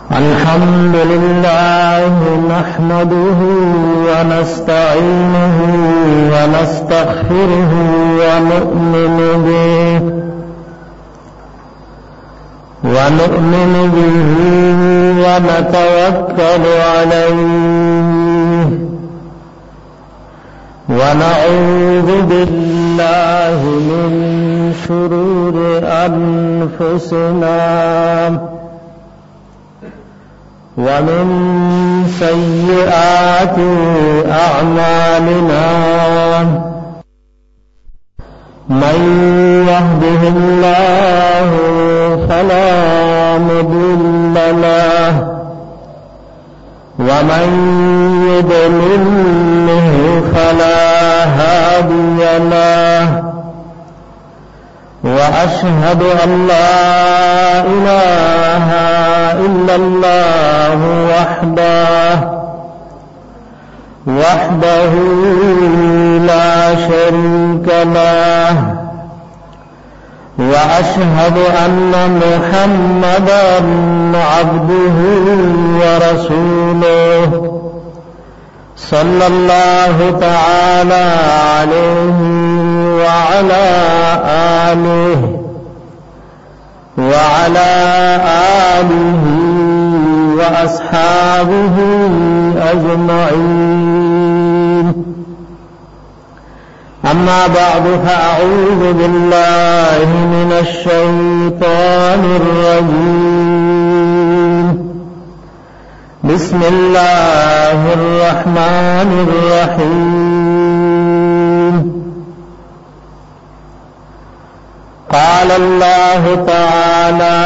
الحمد لله نحمده ونستعينه ونستغفره ونؤمن به ونتوكل عليه ونعوذ بالله من شرور أنفسنا ومن سيئات أعمالنا من يهده الله فلا مضل له ومن يضلله فلا هادي له وأشهد أن لا إله إلا الله وحده لا شريك له وأشهد أن محمدا عبده ورسوله صلى الله تعالى عليه وعلى آله وأصحابه أجمعين. أما بعد فأعوذ بالله من الشيطان الرجيم. بسم الله الرحمن الرحيم. قال الله تعالى: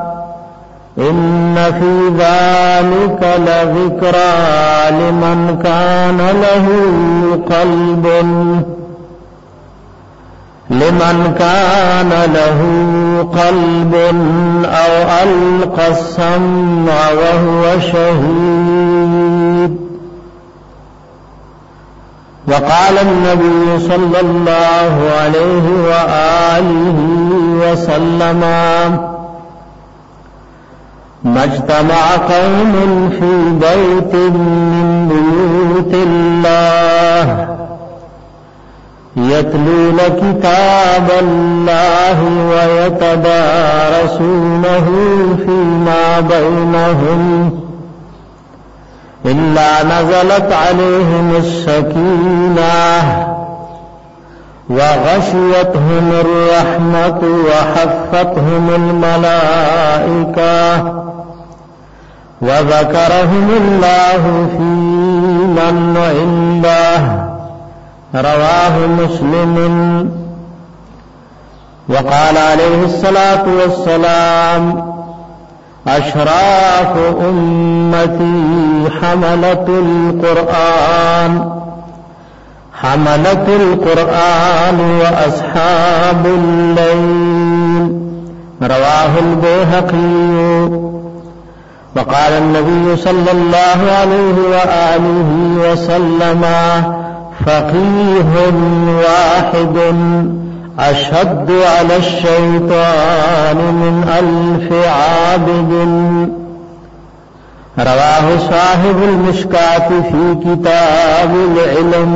إن في ذلك لذكرى لمن كان له قلب أو ألقى السمع وهو شهيد. وقال النبي صلى الله عليه وآله وسلم: ما اجتمع قوم في بيت من بيوت الله يتلون كتاب الله ويتدارسونه فيما بينهم إلا نزلت عليهم السكينة وغشيتهم الرحمة وحفتهم الملائكة وذكرهم الله في من عنده. رواه مسلم. وقال عليه الصلاة والسلام: أشراف أمتي حملة القرآن وأصحاب الليل. رواه البيهقي. وقال النبي صلى الله عليه وآله وسلم: فقيه واحد أشد على الشيطان من 1000 عابد. رواه صاحب المشكاة في كتاب العلم.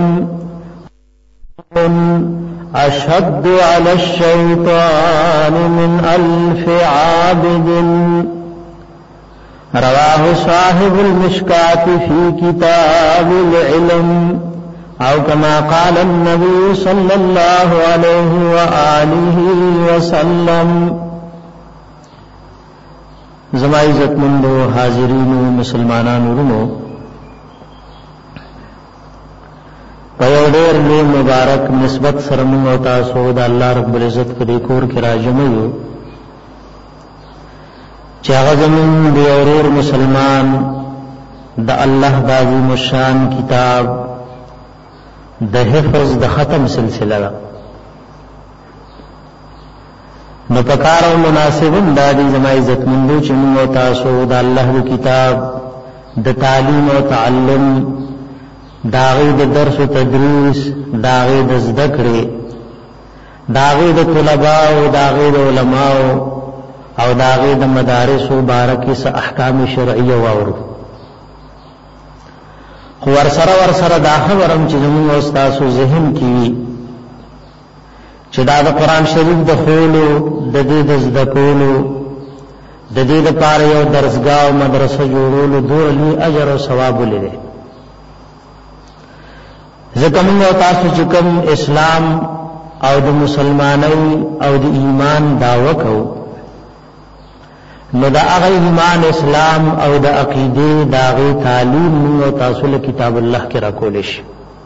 أشد على الشيطان من 1000 عابد. رواه صاحب المشكاة في كتاب العلم. أو كما قال النبي صلى الله عليه وآله وسلم. زما عزت مندو حاضرینو مسلمانانو ورونو، په یو ډېر لوی مبارک نسبت سره موږ او تاسو د الله رب العزت په دې کور کې راجمع یو چې هغه زموږ د اورور مسلمان د الله د عظیم الشان کتاب د حفظ د ختم سلسله ده. نو پکار او مناسب دا دي زما عزت مندو چې موږ او تاسو د الله د کتاب د تعلیم او تعلم داغی د درس و تدریس داغی د ذکر داغی د طلباء او داغی د علماء او داغه د مدارس مبارکه س احکام شرعیه واورو خو ورسره دا خبرم چې زموږ استاد ذهن کې چې دا د قران شریف د خولو د دې د زده کولو د دې لپاره یو درسګاه او مدرسه جوړولو دوه لوی اجر او ثواب لري ځکه موږ تاسو چې کوم اسلام او د مسلمانۍ او د ایمان دعوه کوو نو دا هغه ایمان اسلام او د عقیده داغه تعلیم موږ تاسو له کتاب الله کې راکول شي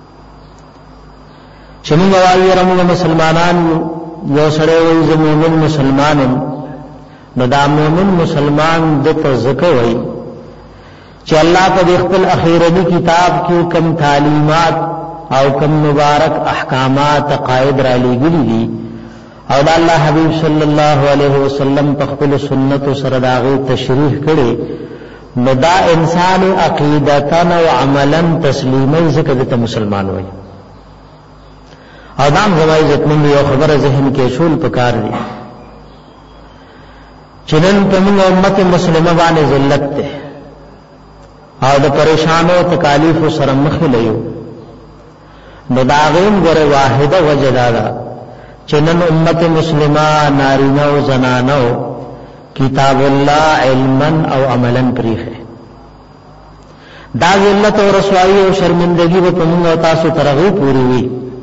چې موږ وایو رمو مسلمانان یو سره وي زموږ مسلمانان نو دا مومن مسلمان د تزکه وي چې الله په خپل اخیرنی کتاب کې کم تعلیمات او کم مبارک احکامات قائد را لګلي دي او د الله حبیب صلی الله علیه وسلم په خپل سنت سره داغه تشریح کړي نو دا انسان عقیدتن او عملا تسلیمي ذکر ته مسلمان وي او دام زوای عزتمن یو خبره ذهن کې شول پکار دي چنن تمن امت مسلمه باندې ذلت ته او د پریشانو تکالیف سره مخ لیو نو داغین ګره واحده وجدادا چنن امت مسلمه نارینه او زنانو کتاب الله علما او عملا پریخه دا ذلت او رسوایی او شرمندگی په موږ تاسو ترغیب پوری وي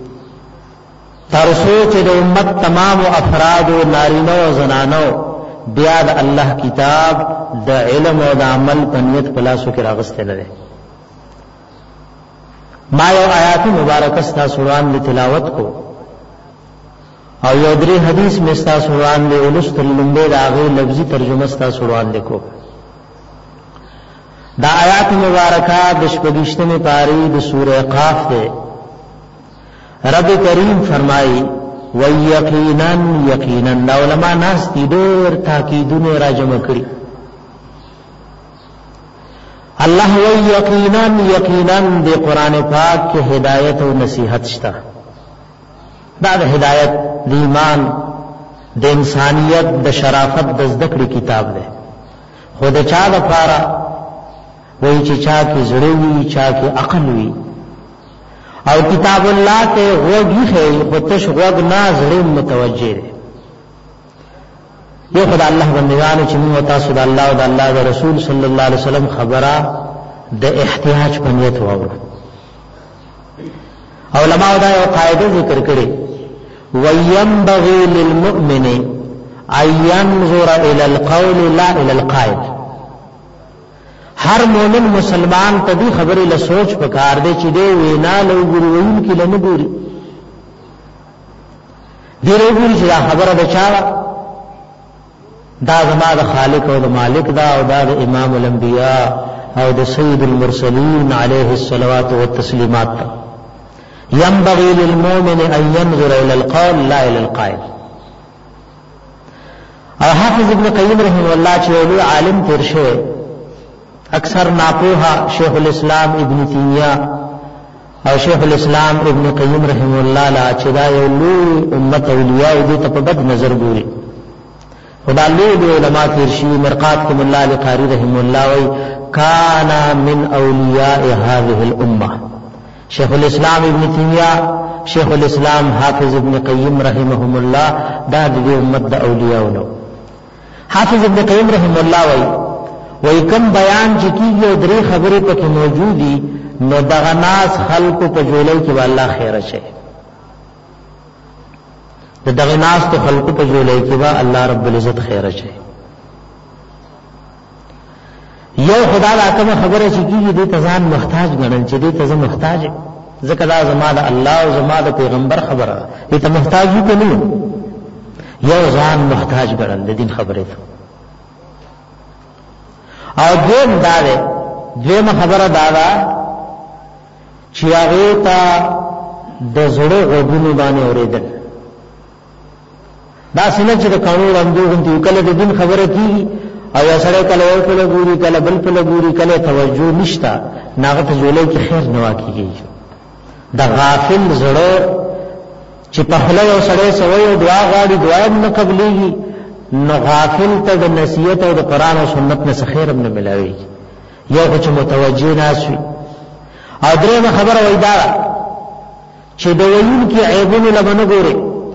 ترسو چې د امت تمام افراد او نارینه او زنانو بیا د الله کتاب د علم او د عمل په نیت پلاسو کې راغسته لري ما یو آیات مبارکه ستا سوران له تلاوت کو او یو درې حدیث می ستا سوران له ولست لمبه راغې لفظي ترجمه ستا سوران لیکو دا آیات مبارکه د شپږشتمه پاری د سوره قاف ده رب کریم فرمایي ويقينا يقينا علماء ناس دي ډېر تاکیدونه راجمع کړي الله ويقينا يقينا د قران پاک کې هدایت او نصيحت شته دا د هدایت د ایمان د انسانيت د شرافت د ذکر کتاب ده خود چا لپاره وای چې چا کې زړه وي چا کې عقل وي او کتاب الله ته وږي خې خودش وږ ناظر متوجه دي یو خدای الله بندگانو چې موږ تاسو د الله او د الله د رسول صلی الله علیه وسلم خبره د احتیاج په نیت واورو علماء دا یو قاعده ذکر کړي وينبغي للمؤمن ان ينظر الى القول لا الى القائل هر مومن مسلمان ته دی خبرې له سوچ پکار دی چې دی وینا له ګوري وین کې له نه ګوري دی ګوري چې خبره بچا دا زما د خالق او د مالک دا او دا د امام الانبیاء او د سید المرسلین علیه الصلوات والتسلیمات ينبغي للمؤمن ان ينظر الى القول لا الى القائل او حافظ ابن قیم رحمه الله چې ولي عالم تیر شوی اکثر ناپوها شیخ الاسلام ابن تیمیہ او شیخ الاسلام ابن قیم رحم الله لا چې دا یو لوی امت اولیاء دې ته په بد نظر ګوري خدا لوی علماء ترشی مرقات کوم الله لقاری رحم الله وی کان من اولیاء هذه الامه شیخ الاسلام ابن تیمیہ شیخ الاسلام حافظ ابن قیم رحمهم الله دا دې امت د اولیاء نو حافظ ابن قیم رحم الله وی کم بیان چې کیږي درې خبرې پکې موجودي نو دغه ناس خلق په جوړۍ کې والله خیر شي دغه ناس ته خلق په جوړۍ کې وا الله رب العزت خیر شي یو خدای دا کوم خبره چې کیږي دې ته ځان محتاج ګڼل چې دې ته زه محتاج ځکه دا زما د الله او زما د پیغمبر خبره دې ته محتاج یو کنه یو ځان محتاج ګڼل د دین خبره ته او دویم داره دویم خبره دادا چې هغه ته د زړه غوږونو باندې اوریدل دا څنګه چې د قانون رنګو غوندي کله د دین خبره کیږي او یا سره کله یو کله ګوري کله بل کله ګوري کله توجه نشتا ناغه ته جوړې کې خیر نه واقعي دا غافل زړه چې په خله یو سره سوي دعا غاړي دعا نه قبليږي نو غافل ته د نصیحت او د قران او سنت نه خیر هم نه ملاوي یو چې متوجه ناسوي. او درېمه خبره وای دا چې د ویون کې عیبونه لبنه ګوري،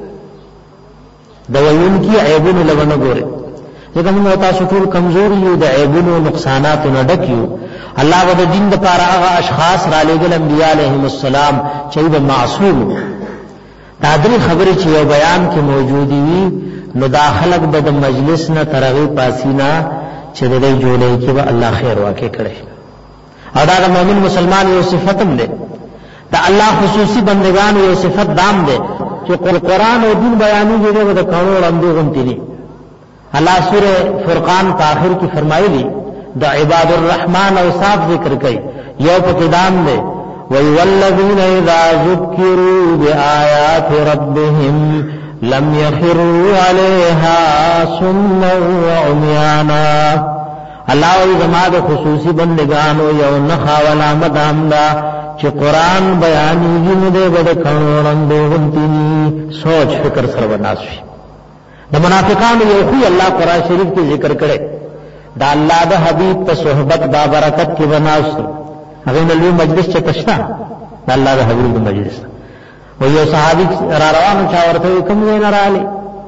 د ویون کې عیبونه لبنه ګوري، ځکه موږ تاسو ټول کمزوري یو، د عیبونو نقصانات نه ډک یو. الله د دین د پاره هغه اشخاص را لېږل انبیاء علیهم السلام چې د معصوم دا درې خبرې چې یو بیان کې موجودي وي نو دا خلق به د مجلس نه ترغی پاسینا چې د دې جوړې کې به الله خیر واقع کړي. او دا د مؤمن مسلمان یو صفت هم ده، دا الله خصوصي بندگان یو صفت دام ده چې قرآن او دین بیانېږي د کانو لمبي غونتی دي. الله سورہ فرقان په آخر کې فرمایلی د عباد الرحمن اوصاف ذکر کوي، یو په دام ده وَالَّذِينَ إِذَا ذُكِّرُوا بِآيَاتِ رَبِّهِمْ لَمْ يَخِرُّوا عَلَيْهَا صُمًّا وَعُمْيَانًا. الله ای زما د خصوصي بندگانو یو نخا علامت امدا چې قران بیانېږي نو د بده کڼوړم دوغنتی سوچ فکر سره وناسي. د منافقانو یو خو الله قران شریف کې ذکر کړي، دا الله د حبيب په صحبت با برکت کې وناسو. هغه نلوي مجلس چې تشتا دا الله د حبيب مجلس و یو صحابي را روانو چا ورته کوم وین رااله،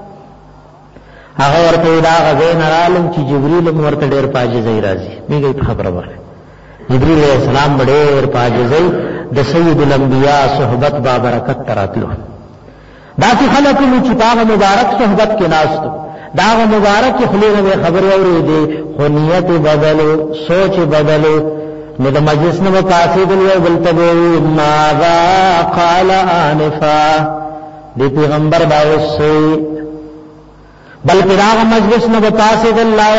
هغه ورته دا غوین رالم چې جبريل ورته ډېر پاجزای راځي. میږي خبره وره جبريل عليه السلام ډېر پاجزای د سید الانبیاء صحبت با برکت تراتلو. دا چې خلک چې پاغه مبارک صحبت کې ناستو دا مبارک خلیغه خبر اورېدي خو نیت بدلو سوچ بدلو نو د مجلس نه پاسې دی یو بل ته ماذا قال انفا دی پیغمبر باوسي بلکې دا مجلس نه پاسې دی الله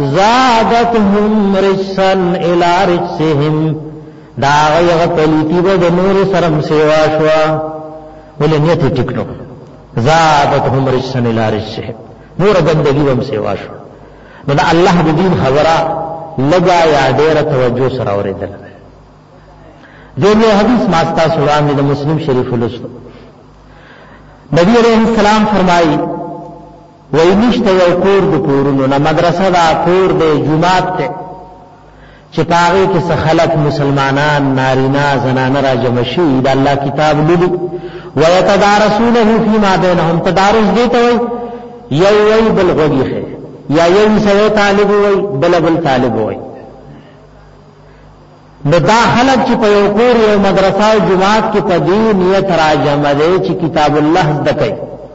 زادتهم رجسا الى رجسهم دا غیغه پلیتی به د نور سرم سیوا شوا ولې نیت ټیکټو زادتهم رجسا الى رجسهم نور بندگی هم سیوا شو. نو دا الله د دین خبره لگا یا ډېر توجه سره اورېدل. دغه حدیث ماستا سوران د مسلم شریف ولست نبی عليه السلام فرمایي وای نشته یو کور د کورونو نه مدرسه دا کور د جمعات ته چې پاره کې څه خلق مسلمانان نارینا زنانه را جمع شي د الله کتاب لولي ويتدارسونه فيما بينهم. تدارس دي ته یو وی بل غوږی یا یو سره طالب وای بل طالب وای. نو دا خلق چې په یو کور یو مدرسه او جماعت کې په دې نیت راجم دي چې کتاب الله زده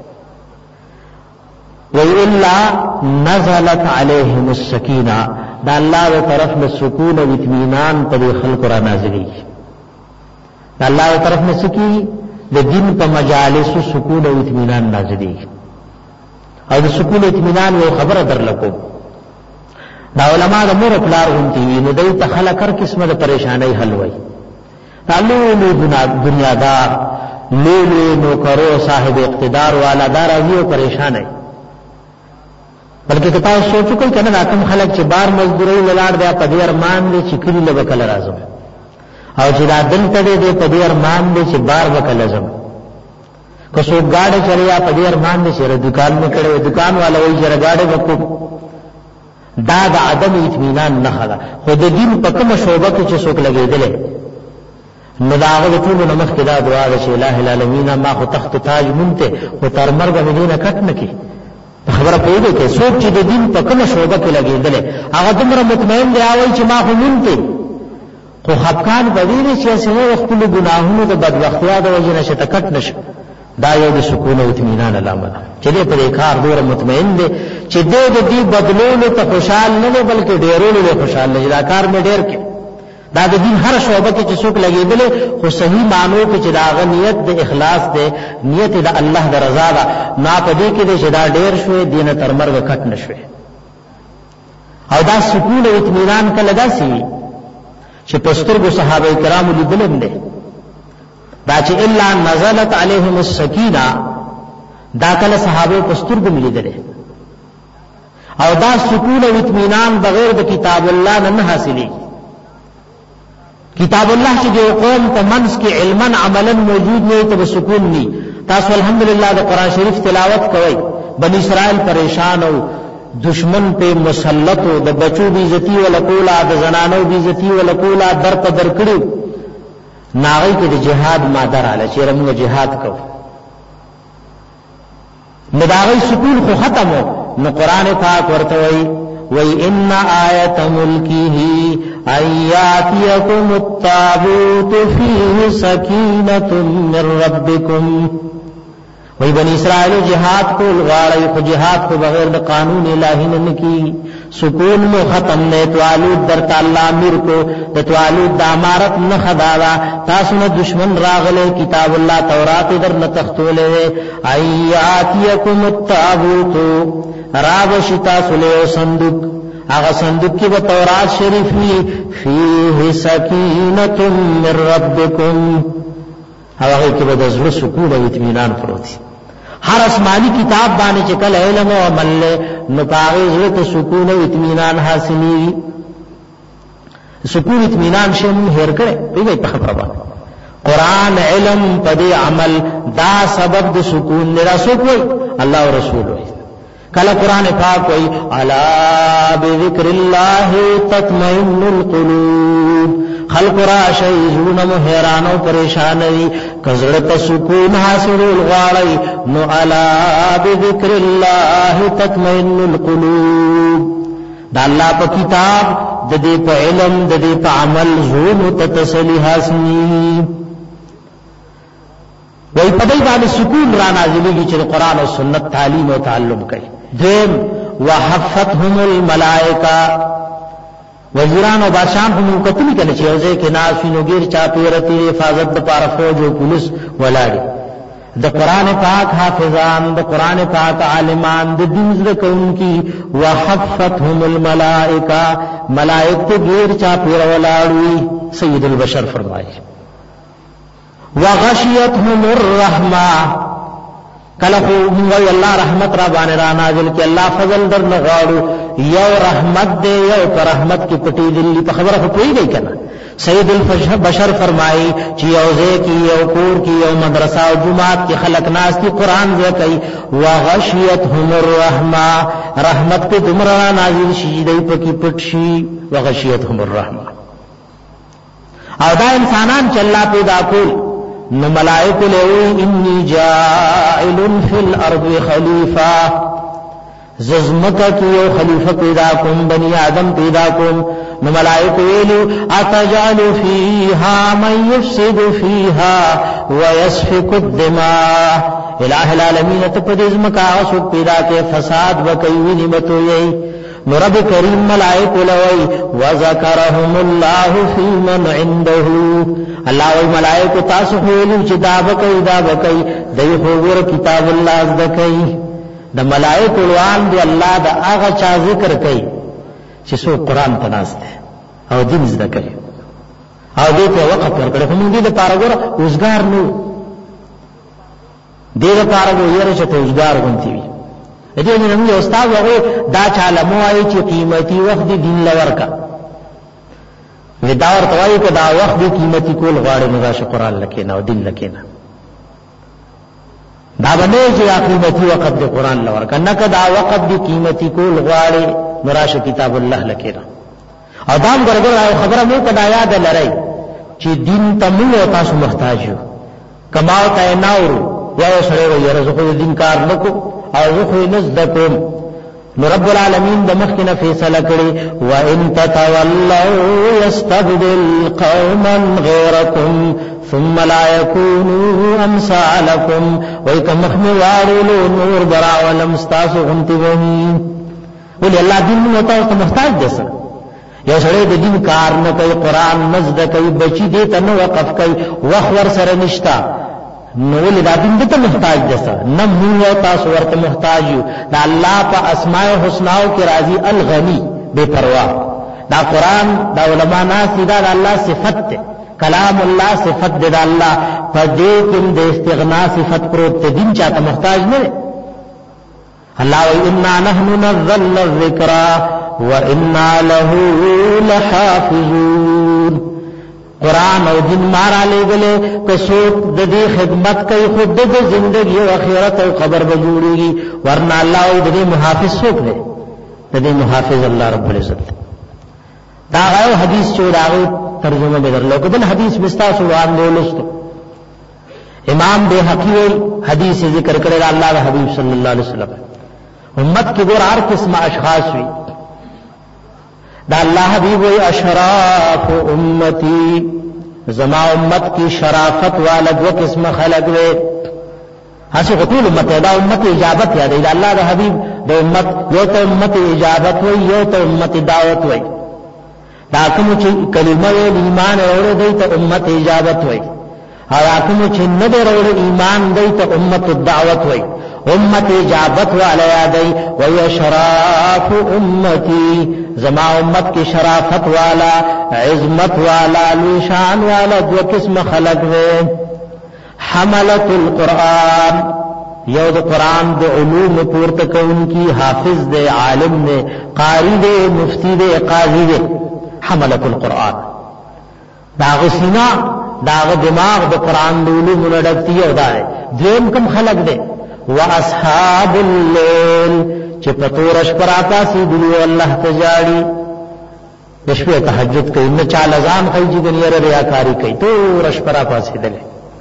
وی الا نزلت عليهم السکینه دا الله طرف له سکون او اطمینان په خلق را نازلې. دا الله طرف نه سکی د دین په مجالس سکون او اطمینان نازلې. او د سکون اطمینان یو خبره درلکو دا علماء د مور پلار غونتی وي نو دوی ته خلک هر قسمه د پریشانای حل وای. تعلو دنیادار لولو نوکرو صاحب اقتدار والا دار او پریشان ہے. بلکې تاسو سوچو کوئ کنه دا کوم خلک چې بار مزدوري لاړ دی په دې ارمان دي چې کلی له وکړه راځم او چې دا دلته دی په دې ارمان دي چې بار وکړه لازم کو سو گاڑی چلیا په دې ارمان دي چې دکان میں کړه دکان والا وایي چې گاڑی وکړو دا د عدم اطمینان نه خلا خود دین په کومه شوبه کې چې څوک لګیدل نو داغه ټول نمخ کې دا دعا ده چې الٰه العالمین ما خو تخت تاج مونته او تر مرګ مدینه کټ نکي خبره پوهیږي چې څوک چې د دین په کومه شوبه کې لګیدل هغه دومره مطمئن دی اوی چې ما خو مونته خو خفقان بدیری چې اسنه خپل ګناهونو د بدبختیا د وجه نشه تکټ نشه دا یو د سکون او اطمینان علامه ده چې دې په کار ډیر مطمئن دي چې دې بدلولو ته خوشحال نه دی بلکې ډیرولو له خوشحال نه دا کار مې ډیر کې دا د دین هر شعبه کې چې څوک لګیدل خو صحیح معنی کې چې دا نیت د اخلاص ده نیت د الله د رضا ده نه پدې کې چې دا ډیر شوې دینه تر مرګ کټ نشوي او دا سکون او اطمینان کله داسي چې پسترګو صحابه کرام لیدلم دي دا چې الا نزلت عليهم السکینه دا کله صحابه پسترګو لیدل او دا سکون او اطمینان بغیر د کتاب الله نه حاصلي کتاب الله چې د قوم ته منس کې علما عملا موجود نه ته سکون ني تاسو الحمدلله د قران شریف تلاوت کوئ بنی اسرائیل پریشان او دشمن په مسلط او د بچو بی عزتی ولکولا د زنانو بی عزتی ولکولا در په در کړو ناغی کې د جهاد مادر علی چې موږ جهاد کوو نداغی سکون خو ختمو نو قرآن پاک ورته وی ان آیت ملکه ایاتیکم التابوت فیه سکینة من ربکم وی بنی اسرائیل جہاد کو غاړی خو جہاد کو بغیر د قانون الہی نه کی سکون مو ختم نه توالود در تعالی امیر کو د توالود د امارت نه خداوا تاسو نه دشمن راغله کتاب الله تورات در نه تختولې ایاتیکم التابوت راب شتا سله صندوق هغه صندوق کې د تورات شریف فيه سکینة من ربکم هغه کې به د زړه سکون او اطمینان پروت هر آسمانی کتاب باندې چې کله علم او عمل نو پاغه زړه ته سکون او اطمینان حاصلي سکون اطمینان شم هر کړي په په خبره باندې قران علم پدې عمل دا سبب د سکون نه راسو کوي الله او رسول وي کله قران پاک وي الا بذکر الله تطمئن القلوب خلق را شئی زون مو حیران او پریشان وي کزړه ته سکون حاصل غواړي نو الا بذکر الله تطمئن القلوب دا الله په کتاب د دې په علم د دې په عمل زون ته تسلی حاصلي وای په دې باندې سکون را نازلېږي چې قرآن او سنت تعلیم او تعلم کوي دیم وحفتهم الملائکه وزیران او بادشاہان هم کتلی کنه چې اوځي کې ناس وینو غیر چا پیرتی حفاظت د پاره فوج او پولیس ولاړي د قران پاک حافظان د قران پاک عالمان د دین زده کوونکی وحفتهم الملائکه ملائکه غیر چا پیر ولاړوي سید البشر فرمایي وغشیتهم الرحمه کله خو موږ الله رحمت را باندې را نازل کې الله فضل در نغاړو یو رحمت دے یو پر رحمت کی پټی دلی په خبره خو کوي گئی کنه سید البشر فرمایي چې یوځه کی یو کور کی یو مدرسه او جماعت کی خلق ناس کی قران زه کوي وغشیتهم الرحمه رحمت په دمرا نازل شي دی په کی پټ شي وغشیتهم الرحمه او دا انسانان چې الله پیدا کول نو ملائکه له انی جاعل فی الارض خلیفہ ززمکا کی یو خلیفہ پیدا کوم بنی آدم پیدا کوم نو ملائکه ویلو اتجعل فیها من یفسد فیها ويسفك الدماء الہ العالمین تپدزمکا اسو پیدا کے فساد وکوي نعمتو یی نو رب کریم ملائکه لوی وذکرهم الله فی من عنده الله وی ملائکه تاسو ویلو چې دا بکای دای خو ور کتاب الله زدکای د ملائکه روان دی الله دا هغه چا ذکر کوي چې سو قران تناسته او دین زده کوي او دې ته وقت ورکړي هم دې لپاره ګور اوسګار نو دې لپاره یو چې ته اوسګار غونتی وي دې موږ یو استاد هغه دا چاله موایي چې قیمتي وخت دین لورکا وداور توای کو دا وخت دی قیمتي کول غواړي نو راشه قران لکینا او دین لکینا دا باندې چې قیمتي وخت دی قران لورکا نه کدا وخت دی قیمتي کول غواړي نو راشه کتاب الله لکینا او دام ګرګر خبره مو کدا یاد لرئ چې دین ته موږ تاسو محتاج یو کماو ته ناور یا سره یو رزق دین کار نکو او خو نزد کوم نو رب العالمین د مخکنه فیصله کړي و ان تتولوا يستبدل قوما غيركم ثم لا يكونوا امثالكم ويكم مخموارلو نور برا ولم استاسو غنتی وهی ولې الله دین نو تاسو محتاج دي سره یو سره د دین کار نه کوي قران نزد کوي بچی دې ته نو وقف کوي وخور سره نشتا نو ولې دا دین ته محتاج دي سره نه موږ تاسو ورته محتاج یو دا الله په اسماء الحسنا کې راضي الغنی بے پروا دا قران دا علماء ناس دا الله صفت ده کلام الله صفت ده الله په دې کې د استغنا صفت پروت دین چاته محتاج نه الله انا نحن نزلنا الذکر وانا له لحافظون قرآن او دین مارا لے گلے کسوک ددی خدمت کئی خود دد زندگی و اخیرت او قبر بجوڑی گی ورنہ اللہ او ددی محافظ سوک دے ددی محافظ اللہ رب العزت داغیو حدیث چو داغیو ترجمہ بدر لو کدن حدیث بستا سوان دولستو امام بے حقیل حدیث ذکر کرے اللہ و حبیب صلی اللہ علیہ وسلم امت کی دور ہر قسم اشخاص ہوئی دا اللہ حبیب وی اشراف امتی زما امت کی شرافت والد و قسم خلق وی ہاں قطول امت ہے دا امت اجابت یاد ہے دا اللہ دا حبیب دا امت یو تا امت اجابت وی یو تا امت دعوت وی دا کمو چی کلمہ وی ایمان اور دی تا امت اجابت وی اور کمو چی ندر اور ایمان دی تا امت الدعوت وی امت اجابت والا یادی وی شراف امتی زما امت کی شرافت والا عظمت والا لشان والا دو قسم خلق وے حملت القرآن یو دا قرآن دا علوم پورت کون کی حافظ دے عالم دے قاری دے مفتی دے قاضی دے حملت القرآن داغ سینہ داغ دماغ دا قرآن دا علوم نڈکتی یو دا ہے دویم کم خلق دے واصحاب الليل چې پتورش پر آتا سی دلو اللہ تجاڑی دشپے تحجد کئی نہ چال ازام خی جی دنیا ریاکاری کئی تورش پر آتا سی دلے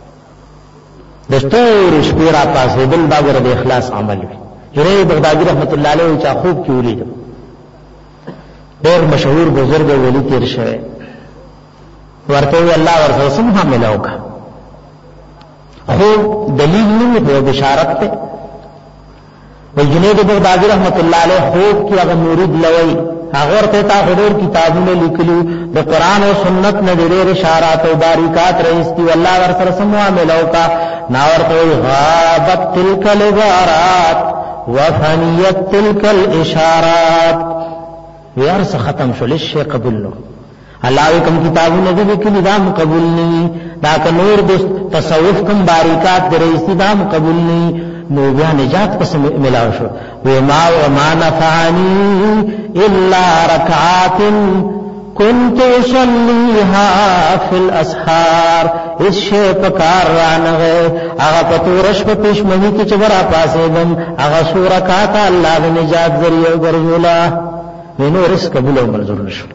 دستورش پر آتا سی دل باگر دے اخلاص عمل بھی جنہی بغدادی رحمت اللہ علیہ چا خوب کیوں لی جب دیر مشہور بزرگ ولی تیر شوے ورطوی اللہ ورسلسم حاملہ ہوگا خوب دلیل نہیں ہے بشارت پہ وہ جنید بغدادی رحمت اللہ علیہ خوب کی اگر مورد لوئی اگر تیتا خدور کتابوں میں لکلو دا قرآن و سنت ندریر اشارات و باریکات رئیستی واللہ ورسر سموہ ملو کا ناور توی غابت تلک العبارات وفنیت تلک الاشارات ویارس ختم شو لشے قبول لو اللہ کم کتابوں نے بھی کہ دام قبول نہیں داک نور دوست تصوف کم باریکات درئیسی دام قبول نہیں نو بیا نجات پس ملاو شو وما نفعنی الا رکعات کنت صلیها فی الاسحار اس شے پکار رانغے اغا پتورش پا پیشمہی کی چبرا پاسے دم اغا سورکاتا اللہ نجات ذریعہ گرزولا وینو رس قبول و منظور نشو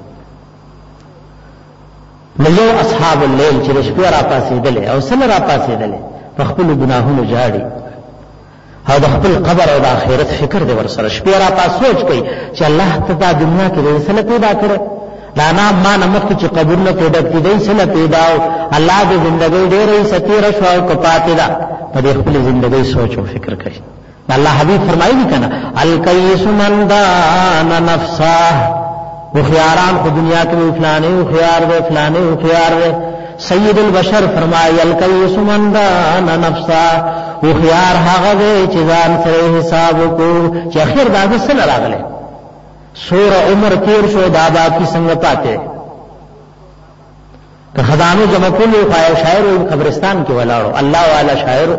نو اصحاب اللیل چې شپه را پاسې دلې او سن را پاسې دلې په خپل ګناهونو جاړي او د خپل قبر او د آخرت فکر دی ورسره شپه را پاس سوچ کوي چې الله تعالی دنیا کې رسول پیدا کړ دا نام ما نمک چې قبر نه پیدا کړي سن پیدا او الله د ژوندۍ ډېرې ستیر شو او کپاتې دا په خپل ژوندۍ سوچ او فکر کوي الله حبیب فرمایي کنه الکیس من دان نفسه وخیاران کو دنیا کے فلانے وخیار دے فلانے وخیار دے سید البشر فرمایا الکیس من دان نفسا وخیار هغه دے چې ځان سره حساب کو چې اخر دا سره راغله سور عمر تیر شو دادا کی څنګه پاتے کہ خزانو جمع کول خواہ شاعر قبرستان کې ولاړو الله والا شاعر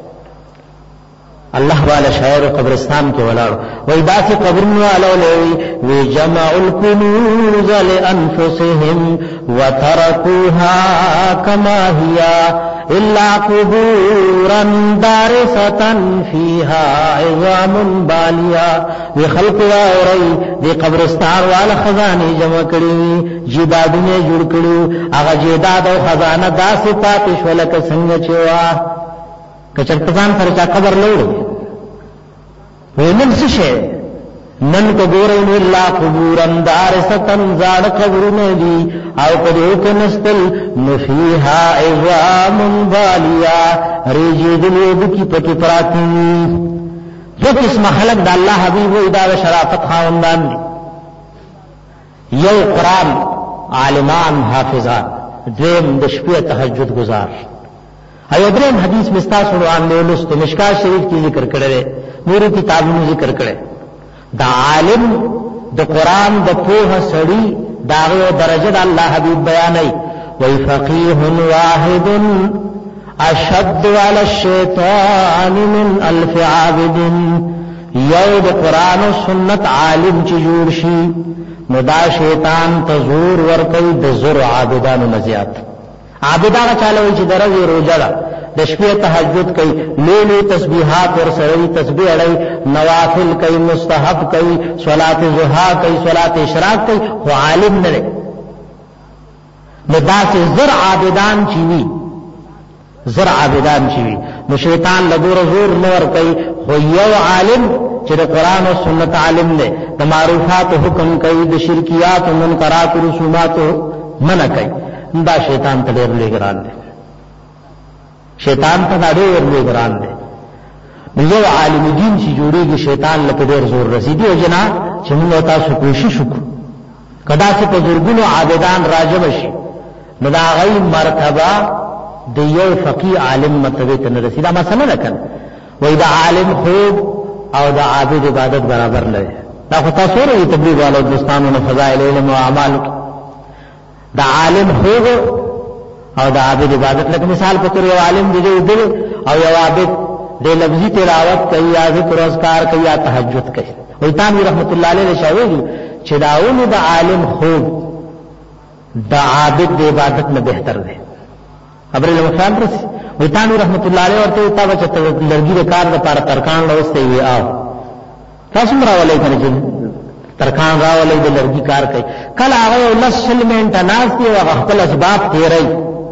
اللہ والا شاعر قبرستان کے ولاڑو وہی داسی قبر والا وی جمع الکنوز لانفسهم وتركوها كما هي الا قبورا دارسة فيها عظام بالیا وی خلق واوری دی قبرستان والا خزانے جمع کړي جیدادونه جوړ کړي هغه جیداد او خزانه داسې پاتې شو لکه څنګه چې وا کچرتان سره چا قبر لوړو وینن څه شي نن کو ګورین الا قبورن دارستن زاد قبرونه دي او کدو کنستل نفیها عظام بالیا رجدل کی پټی پراتی جو قسم خلق د الله حبیب او د شرافت خاوندان دي یو قران عالمان حافظان دویم د شپې تهجد گزار ایو دریم حدیث مستاس قرآن نے لست مشکات شریف کی ذکر کرے نور کتابوں ذکر کرے دا عالم دا قرآن دا پوہ سڑی داغی و درجہ اللہ حبیب بیانی وی فقیہ واحد اشد علی الشیطان من الف عابد یو دا قرآن و سنت عالم چی جوڑ شی ندا شیطان تزور ورکی دا زر عابدان و مزیات عابد هغه چاله وي چې درځي روزه ده د شپې تهجد کوي لیلی تسبیحات ور سره تسبیح اړي نوافل کوي مستحب کوي صلات ضحا کوي صلات اشراق کوي خو عالم نه دی نو داسې زر عابدان چې وي زر عابدان چې وي نو شیطان لګور زور نور کوي خو یو عالم چې د قران او سنت عالم دی د معروفات حکم کوي د شرکیات او منکرات او رسومات منع کوي دا شیطان ته ډېر لوی ګران دی شیطان ته ډېر لوی ګران دی یو عالم دین چې جوړیږي شیطان لکه ډېر زور رسیدي او جنا چې موږ تاسو کوشش وکړو کدا چې په زورګونو عابدان راجم شي نو دا غي مرتبه د یو فقيه عالم مرتبه ته رسیدا مثلا لکن وای دا عالم خوب او دا عابد عبادت برابر لري دا خو تاسو ورې تبلیغ والو دوستانو نه فضائل علم او اعمال دا عالم خوب او دا عابد عبادت لکه مثال په تور یو عالم دی او یو عابد د لفظي تلاوت کوي یا ذکر او اذکار کوي یا تهجد کوي وای تانوی رحمت الله علیه شاوی چې داونه د عالم خوب د عابد د عبادت نه بهتر دی خبرې له مخان رسي وای تانوی رحمت الله علیه ورته تا بچ ته لرګي د کار لپاره ترکان لوسته وی آو تاسو راولای کنه چې ترکان راولای د لرګي کار کوي کله هغه لسل منټه ناس دی او خپل اسباب تیري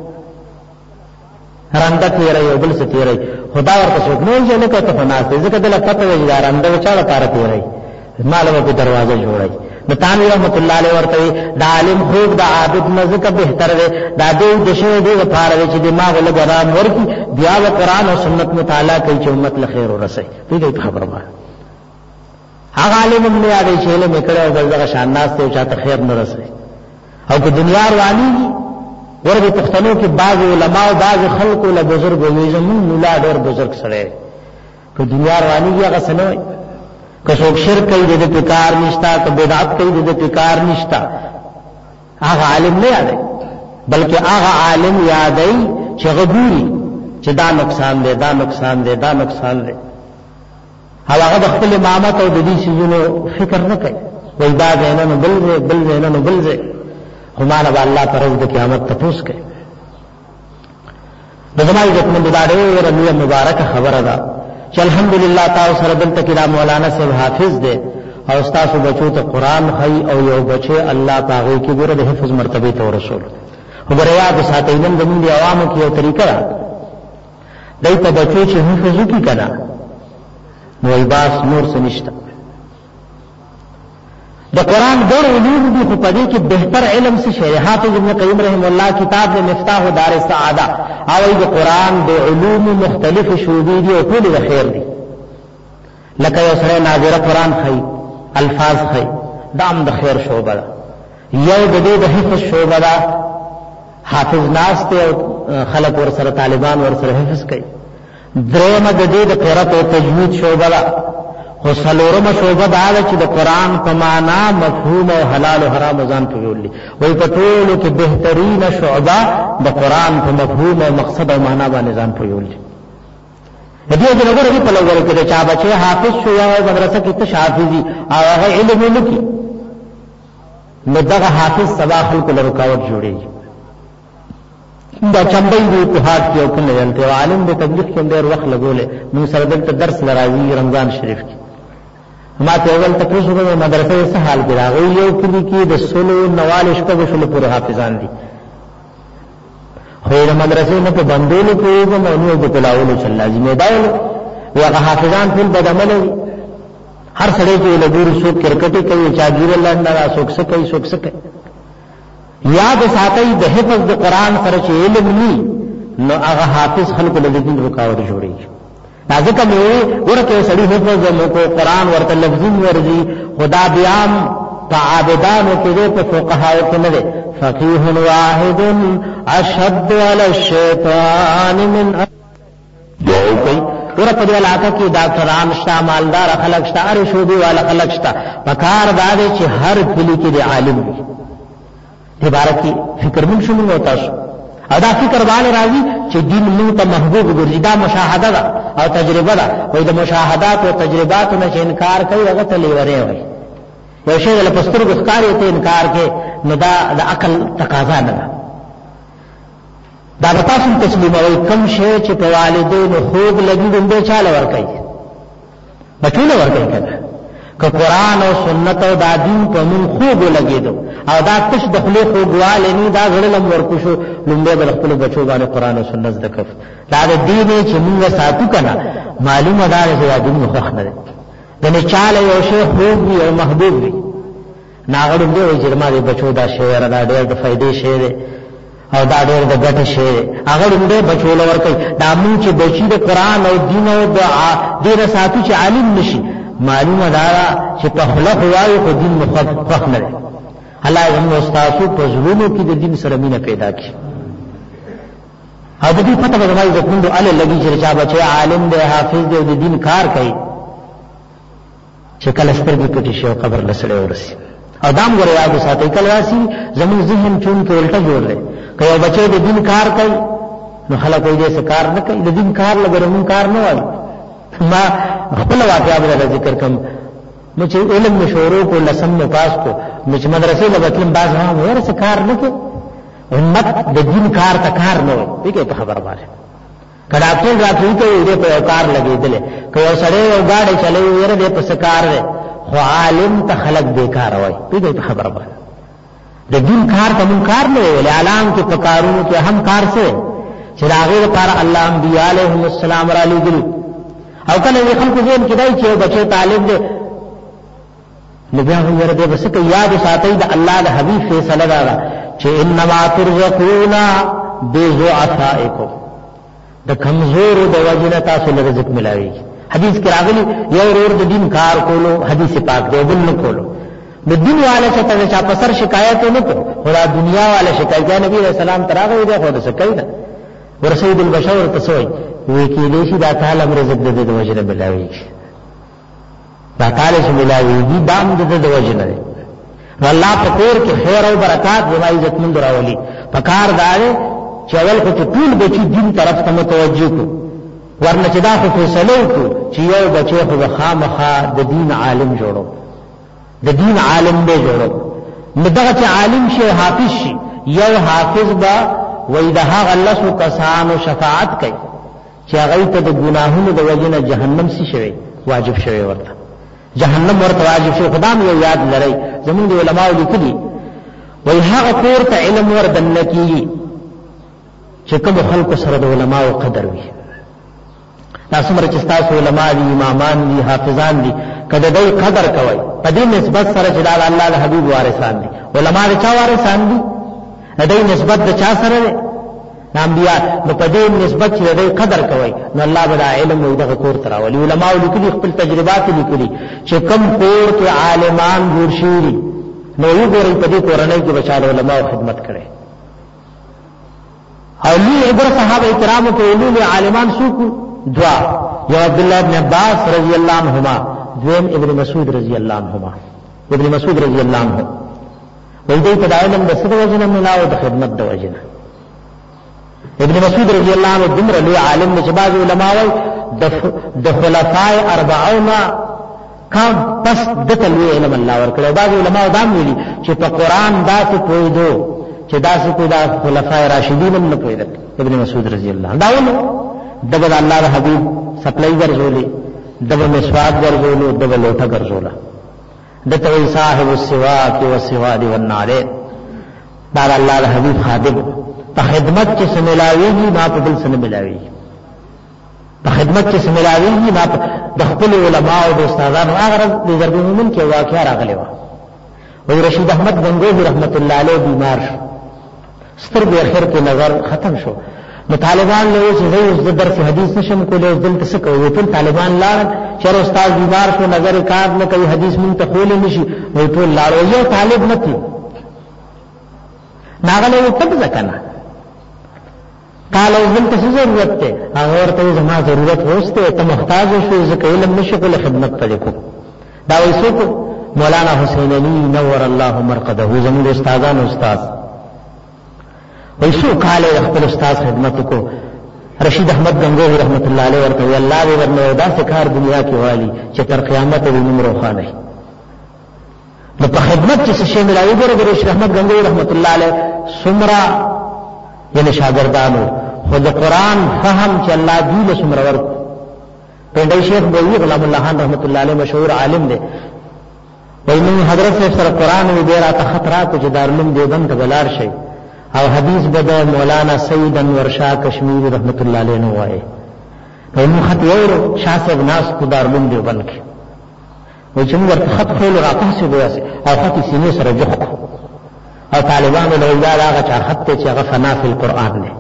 رانده تیري او بل څه تیري خدا ورته څوک نه چې لکه ته فناس دې ځکه دلته پته وي دا رانده وچاله پاره تیري مالو په دروازه جوړای نتانوی رحمت الله علیه ورته دا عالم خوب دا عابد مزه بهتر دی دا دې د شه دې لپاره چې دماغ له ګرام ورکی بیا د قران او سنت مطالعه کوي چې امت له خیر ورسي دې خبره ما هغه عالم نه یادې چې له میکړه او دغه شان ناس ته چاته خیر نه رسي او په دنیا رواني ورته پښتنو کې بعض علما او بعض خلکو له بزرګ وي زمون مولا ډېر بزرګ سره په دنیا رواني هغه سنوي که څوک شرک کوي د دې کار نشتا که بدعت کوي د دې کار نشتا هغه عالم نه یادای بلکې هغه عالم یادای چې غبوري چې دا نقصان دی دا نقصان دی دا نقصان دی هغه د خپل امامت او د دې شیونو فکر نه کوي وای دا زینن بل زینن بل زې همانه الله پرز د قیامت تپوس کوي د زمای عزت مند دا ډېر لوی مبارکه خبره ده چې الحمدلله تاسو سره دلته کې دا مولانا صاحب حافظ دی او تاسو بچو ته قران خي او یو بچي الله پاغوي کې ګوره د حفظ مرتبه ته رسول وګوره یاد ساتئ نن د موږ عوامو کې یو طریقه ده دای په بچو چې حفظ وکړي کنه نو ایباس نور څه نشته د قران ډېر علوم دي خو په دې کې بهتر علم څه شی حافظ ابن قیم رحم الله کتاب د مفتاح دار السعاده او د قران د علوم مختلف شوبې دي او ټول د خیر دي لکه یو سره ناظره قران خي الفاظ خي دام د خیر شوبه ده یو د دې د حفظ شوبه ده حافظ ناس ته خلق ور سره طالبان ور سره حفظ کوي درېمه د دې د قرات او تجوید شوبه ده خو سلورم شوبه دا چې د قران په معنا مفهوم او حلال او حرام ځان په ویلي وای په ټول کې بهترین شعبه د قران په مفهوم او مقصد او معنا باندې ځان په ویلي دې د وګړو په لور کې چې چا بچي حافظ شو یا مدرسه کې ته حافظي او هغه علم نکي نو دغه حافظ سبا خلق له رکاوټ جوړي دا چمبې دی په هات کې او کنه یلته عالم د تبلیغ کې ډېر وخت لګولې موږ سره دلته درس لراوي رمضان شریف کې ما ته اول تاسو په مدرسې څه حال کې راغی یو کلی کې د سلو نوالش په شلو پر حافظان دي خو د مدرسې نه په بندولو کې نو د تلاولو چې لازم دی دا حافظان ټول بدعمل هر سړی کې له ګورو سو کرکټي کوي چاګیر الله نه سوک سکي یاد ساتي د حفظ د قران سره چې علم ني نو هغه حافظ خلق له دین رکاوټ جوړي ځکه مې ورته سړی حفظ نو کو قران ورته لفظي ورزي خدا بیان تعابدانو کې په فقهاو کې نه ده فقيه واحد اشد على الشيطان من دوی ورته د علاقه کې ډاکټران شته مالدار خلک شته اره شوبي والا خلک شته پکار باندې چې هر کلی کې د عالم وي عبارت کی فکر من شمول ہوتا شو او دا فکر باندې راځي چې دین موږ ته محبوب ګرځي دا مشاهده ده او تجربه ده وای د مشاهدات او تجربات نه چې انکار کوي هغه ته لیوري وي یو شی له پستر ګخکاری ته انکار کوي نو دا د عقل تقاضا نه ده دا تاسو تسلیموي کم شی چې په والدینو خوب لګي دې چاله ورکړي بچونه ورکړي کنه که قرآن او سنت او دا دین په من خوب لګیدو او دا تش د خپل خوګواله نه دا غړلم ورکوشو لومبه بل خپل بچو باندې قرآن او سنت ذکر دا د دین چې موږ ساتو کنه معلومه ده چې دا دین مخ نه ده دنه چاله یو شی خوب وي او محبوب وي ناغړو دې جرمه دې بچو دا شی را دا ډېر د فائدې شی ده او دا ډېر د ګټه شی هغه دې بچو لور کوي دا موږ چې بچی د قرآن او دین او د دین ساتو چې عالم نشي معلومه ده چې په خلق وایي خو دین مخفف نه ده الله هم استادو په زړونو کې د دین سره مینه پیدا کړي او د دې پته به وایي چې موږ اله لګي چې چا بچي عالم دی حافظ دی د دین کار کوي چې کله سترګې پټې شي او قبر لسړې ورسي او دام غره یاد ساتي کله راسي زمون ذهن چون کې الټا جوړ لري کله بچي د دین کار کوي نو خلک یې دې کار نه کوي د دین کار لګرمون کار نه وایي ما خپل واقعا به ذکر کوم نو چې علم مشورو کو لسم نو پاس کو نو چې مدرسې له وکیل باز هم ورسې کار نه کوي همت د دین کار ته کار نه وي دغه په خبر باندې کله ټول راتوي ته دې په کار لګېدل کله سره یو گاډي چلوي ور دې په سکار ده خو عالم ته خلق بیکار وای دغه په خبر باندې د دین کار ته مون کار نه وي اعلان کې په کارونو کې هم کار څه چې راغې لپاره الله انبیاء علیهم السلام را لېږل او کله یې خلکو ځین کې دای چې بچي طالب دې لبیا هم ور دې بس کې یاد ساتي د الله د حبیب فیصله دا چې انما ترزقون بضعفائکم د کمزور د وجنه تاسو له رزق ملاوي حدیث کې راغلی یو ورور د دین کار کولو حدیث پاک دی بل نه کولو د دین والے څخه ته چا پسر شکایت نه کو خدا دنیا والے شکایت نبی رسول الله تراغه دی خو د سکینه ورسید البشر تسوي وی کې دې شي دا تعالی رزق د وجنه ملاوي دا تعالی چې ملاوي دام د وجنه دی والله په کور کې خیر او برکات او عزت مند راولي پکار دار چې اول خو ټول بچي دین طرف ته متوجه کو ورنه چې دا خو فیصله وکړو چې یو بچي خو خامخا د دین عالم جوړو د دین عالم به جوړو مدغه چې عالم شي حافظ شي یو حافظ با وېدها غلسو کسانو شفاعت کوي چې هغه ته د ګناهونو د وجنه جهنم سي شوی واجب شوی ورته جهنم ورته واجب شوی خدام یو یاد لري زموږ علماء لیکلي وای هغه کور ته علم وردن کیږي چې کوم خلکو سره د علماء قدر وي دا څومره چې تاسو علماء دي امامان دي حافظان دي کله دوی قدر کوي په دې نسبت سره چې د الله د حبيب وارثان دي علماء د چا وارثان دي دوی نسبت د چا سره دي انبیاء نو په دې نسبت چې دوی قدر کوي نو الله به علم او دغه کور تر ولي علماء لیکلي خپل تجربات لیکلي چې کم کور کې عالمان جوړ شي نو یو ګورې په دې کورنۍ کې بچاله علماء خدمت کړي او لوی عبر صحابه کرامو ته علوم عالمان څوک دعا یو عبد الله ابن عباس رضی الله عنهما دویم ابن مسعود رضی الله عنهما ابن مسعود رضی الله عنه وې دې په علم د څه وجنه ملاو د خدمت د وجنه ابن مسعود رضی الله عنه دمر لوی عالم چې بعض علماء د خلفای 40 کم پس د تلوی علم الله ورکړي بعض علماء دا ویلي چې په قران داسې پوهیدو چې داسې په دا خلفای راشدین هم نه پوهیدل ابن مسعود رضی الله عنه داونه دغه الله د حبیب سپلای ګرځولې دغه مسواک ګرځولې دغه لوټه ګرځولا دته وی صاحب السواک والسواد والنار دا الله د حبیب خادم په خدمت کې سملاویږي ما په بل سره ملاویږي په خدمت کې سملاویږي ما د خپل علماء او استادانو هغه د ضرب مومن کې واقعا راغلی و وی رشید احمد غنگوهی رحمت الله علیه بیمار شو سترګې اخر کې نظر ختم شو نو طالبان له چې زه درس حدیث نشم کولای دلته څه کوي ټول طالبان لاړ چې استاد بیمار شو نظر کار نه کوي حدیث مونږ ته خول نشي وی ټول لاړ یو طالب نه کی ناغله پټ ځکنه قال وزن ته ضرورت ته هغه ورته زما ضرورت وسته ته محتاج شو ځکه علم نشي کول خدمت پدې کو دا وایي مولانا حسین علی نور الله مرقده زموږ استادان استاد ویسو قال خپل استاد خدمت کو رشید احمد غنگوهی رحمت الله علیه ورته الله دې ورنه دا کار دنیا کې والی چې تر قیامت دې نوم روخانه نو په خدمت چې شي ملایي ګره رشید احمد غنگوهی رحمت الله علیه سمرا یعنی شاګردانو خو د قرآن فهم چې الله دې له څومره ورکړ. پنډی شیخ بوی غلام الله خان رحمت الله علیه مشهور عالم دی، وایي موږ حضرت صاحب سره قرآن وی دی راته خطرات چې دارالعلوم دیوبند ته بلار شي او حدیث به د مولانا سید انور شاه کشمیری رحمت الله علیه نو وایي. نو موږ خط یو شاه صاحب ناس کو دارالعلوم دیوبند کې وایي چې موږ ورته خط خول راپاسې وایي او خط سینې سره جوخ او طالبانو له ویل هغه چا خط چې هغه فنا فی القرآن نه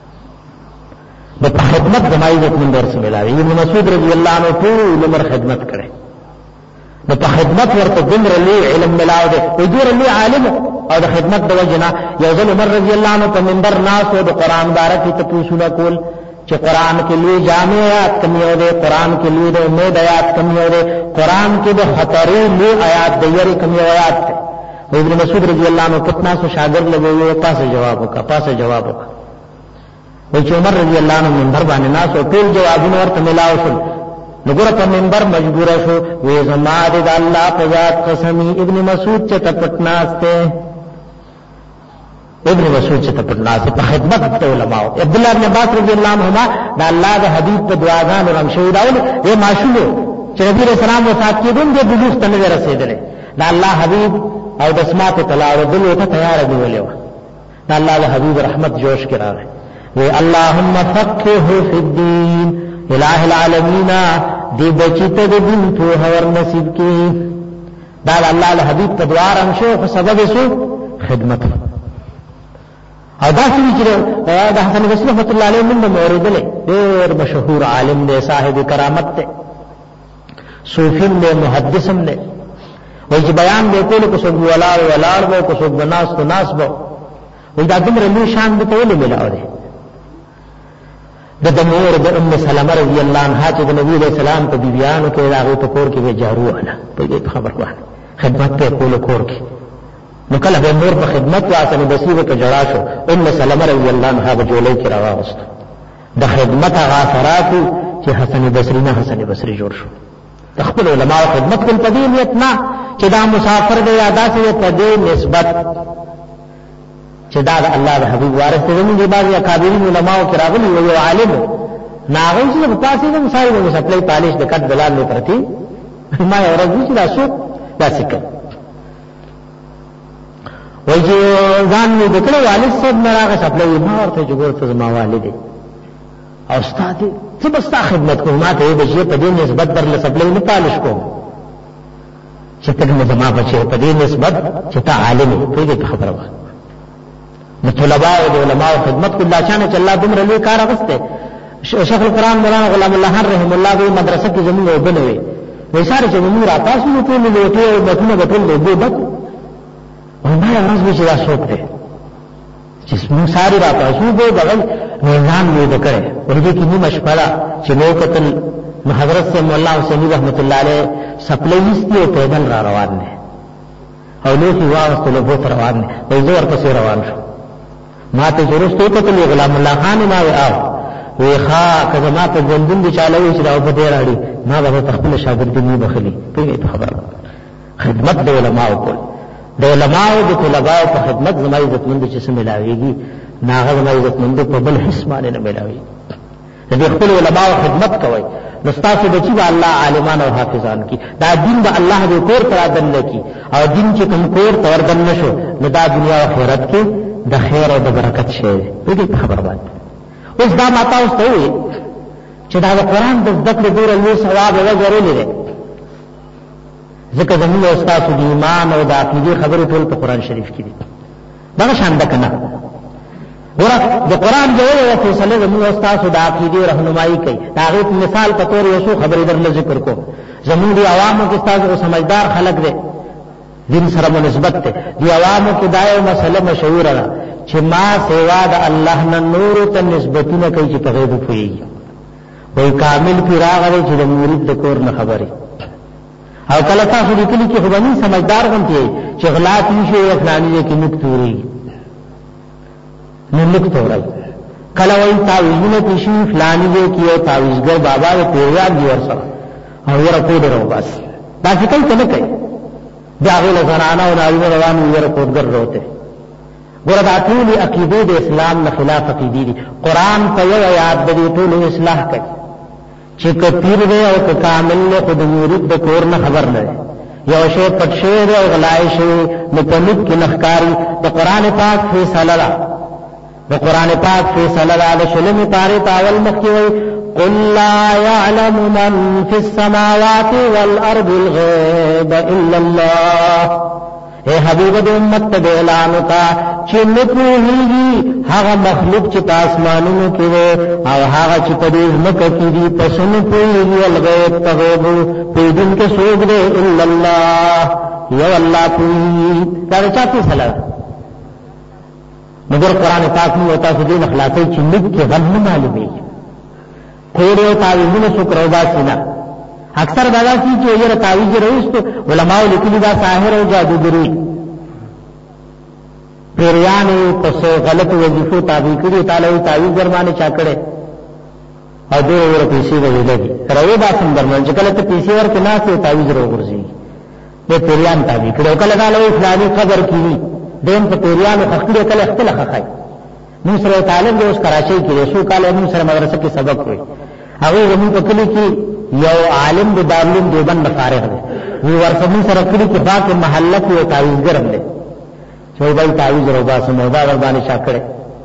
د په خدمت د مایزت من درس ملاوي. ابن مسعود رضی الله عنه ټول عمر خدمت کړي نو په خدمت ورته دمر لی علم ملاو دی او دور لی عالم او د خدمت د وجنه یو ځل عمر رضی الله عنه په منبر ناس او د قرآن بارکه ته پوښتنه کول چې قرآن کې لوی جامع آیات کم یو دی، قرآن کې لوی د امید آیات کم یو دی، قرآن کې د خطرې لوی آیات د یری کم یو آیات دی. ابن مسعود رضی الله عنه کتنا سو شاګرد لګوي پاسه جواب وکړه وای چې عمر رضی الله عنه منبر باندې ناس او ټول جوابونه ورته ملاو شول. نو ګوره په منبر مجبور شو وې زما د الله په ذات قسمی ابن مسعود چې تپټناسته ابن مسعود چې تپټناسته په خدمت د علماء. عبد الله بن عباس رضی الله عنهما د الله د حبیب په دعاګانو رم شوی راول یې ماشوم چې نبی رسول الله وفات کېدون د بلوغ ته نه رسیدل د الله حبیب او د اسماء تلاوت دلته ته تیار دی ولې د الله د حبیب رحمت جوش کې راغی وی اللهم فقهه فی الدین الہ العالمین دی بچیته د دین په هور نصیب کی. دا الله له حبیب په دعا رم شو په سبب سو خدمت او دا چې د حسن بصری رحمت الله علیه من مورد له ډېر مشهور عالم دی، صاحب کرامت دی، صوفی دی، محدث دی. وای چې بیان به کول کو سب ولاړ وو کو سب ناس وو وای دا دمر لوی شان به ټول ملاو دی. د مور د ام سلمہ رضی الله عنها چې د نبی علیہ السلام په بیبیانو کې راغی په کور کې به جارو ولا په دې خبر وانه خدمت په کول کور کې نو کله به مور په خدمت واسنه بصیره کې جړا شو ام سلمہ رضی الله عنها په جولای کې راوست د خدمت غافرات چې حسن بصری جوړ شو. خپل علماء خدمت کول په دې نیت نه چې دا مسافر دی یا داسې په دې نسبت چې دا الله د حبیب وارث دی. موږ بعض اکابرین علماء کراغلی یو عالم ناغوی چې په تاسو د مسایل د سپلای پالیش د کټ بلال نه پرتی ما یو ورځ چې دا شو داسې کړ وای چې ځان می دکړه والد صاحب نه راغی سپلای ما ورته جوړ ته ما والد او استاد څه بستا خدمت کوم ما ته به چې په دې نسبت در له سپلای نه پالیش کوم چې ته موږ ما بچي په دې نسبت چې ته عالم په دې خبره وه نو طلباء او علماء خدمت کو الله چانه چې الله دمر لوی کار غسته. شیخ القرآن مولانا غلام الله خان رحم الله به مدرسه کې زموږ وبنوي وې ساره چې موږ را تاسو نو ټول لوټي او بټونه بټول له بک او ما راز به چې دا شوق دی چې موږ ساره را تاسو به بغل نظام یې وکړي ورته کې نیمه شپه چې نو قتل حضرت سے مولا حسین رحمت الله علیه سپلیستی او پیدل را روان دي او لوخي واغستو له بوت روان دي وې زور پسې روان شو. ما ته ضرورت ته ته غلام الله خان ما وی ښا کله ما ته ګوندون دي چالوي چې دا په دې راړي ما به خپل شاګرد دی بخلي په خبره خدمت د علماء کول د علماء د طلباء په خدمت زما عزت مند چې سم ملاويږي ناغه زما عزت مند په بل حس باندې نه ملاوي. د خپل علماء خدمت کوي نو تاسو د چې الله عالمان او حافظان کی دا دین د الله د کور تر دن کی او دین چې کوم کور تر دن نشو نو دا دنیا او آخرت کې د خیر او د برکت شی دی په خبر باندې. اوس دا ماته اوس ته وي چې دا د قرآن د ذکر ډیر لوی ثواب او اجر لري ځکه زموږ استاد د ایمان او د عقیده خبرې ټول په قرآن شریف کې دي. دا شان ده کنه ورته د قرآن جوړه فیصله زموږ استاد د عقیده رهنمایي کوي. دا غي مثال په تور یو څو خبرې درل ذکر کو. زموږ دی عوامو کې استاد او سمجھدار خلک دي دین سره مناسبت ده. دی عوامو کې دا یو مسله مشهور ده چې ما سوا د الله نه نور ته نسبتونه کوي چې په غیب پوهیږي. وای کامل پیراغه چې د مرید د کور نه خبري او کله تاسو د کلی کې خدای سمجھدار غونتی چې غلط نشي او فلاني کې نکتوري نو نکتورای کله وای تعویذونه پېښې فلاني کې او تعویذګر بابا او پیریان دی ورسره او ورته درو بس دا څه کوي دا غوله زنانه او نارینه روان وي ورپورګر وروته ګوره دا ټول عقیدې د اسلام نه خلاف عقیدې دي. قرآن په یو آیات د دې ټول اصلاح کوي چې کپیر دی او که کامل نه خود مرید د کور نه خبر نه دی، یو شی پټ شی دی او غلای شی نو په لوک کې نخکاری. د قرآن پاک فیصله ده، د قرآن پاک فیصله ده. د شلمې پارې تاول مخکې وایي قل لا يعلم من في السماوات والارض الغيب الا الله. اے حبیب د امت ته اعلان وکا چې نه پوهیږي هغه مخلوق چې په اسمانونو کې وي او هغه چې په دې ځمکه کې دي، پس نه پوهیږي الغیب ته غیب پوهیدونکی څوک دی الا الله، یو الله پوهیږي. دا چا فیصله ده؟ مگر قرآن پاک موږ تاسو دې اخلاقي چې موږ کې غم نه معلومیږي. کوړې او تعویذونه څوک راوباسي نه. اکثر دا چې یو تعویذ راوستو علماء لیکلي دا ساحر او جادوګری پیریانو پس غلط وظیفو تابع کړي، تعالی تعویذ درمانه چا کړي او دوی ور پیسې ولګي راوي دا څنګه درمن چې کله ته پیسې ورکې نه ته تعویذ راوګرځي دې پیریان تابع کړي. کله دا له اسلامي قبر کیږي دیم په پیریانو خپل کله خپل خخای. موږ سره طالب د اوس کراچۍ کې رسول کال موږ سره مدرسې کې سبق وي، هغه زموږ په کلی کې یو عالم د دارالعلوم دیوبند فارغ دی، وی ورته موږ سره کلی کې باقي محله کې یو تعویذ ګرم دی چې وایي تعویذ راوباسه مو دا ور باندې شاکړه.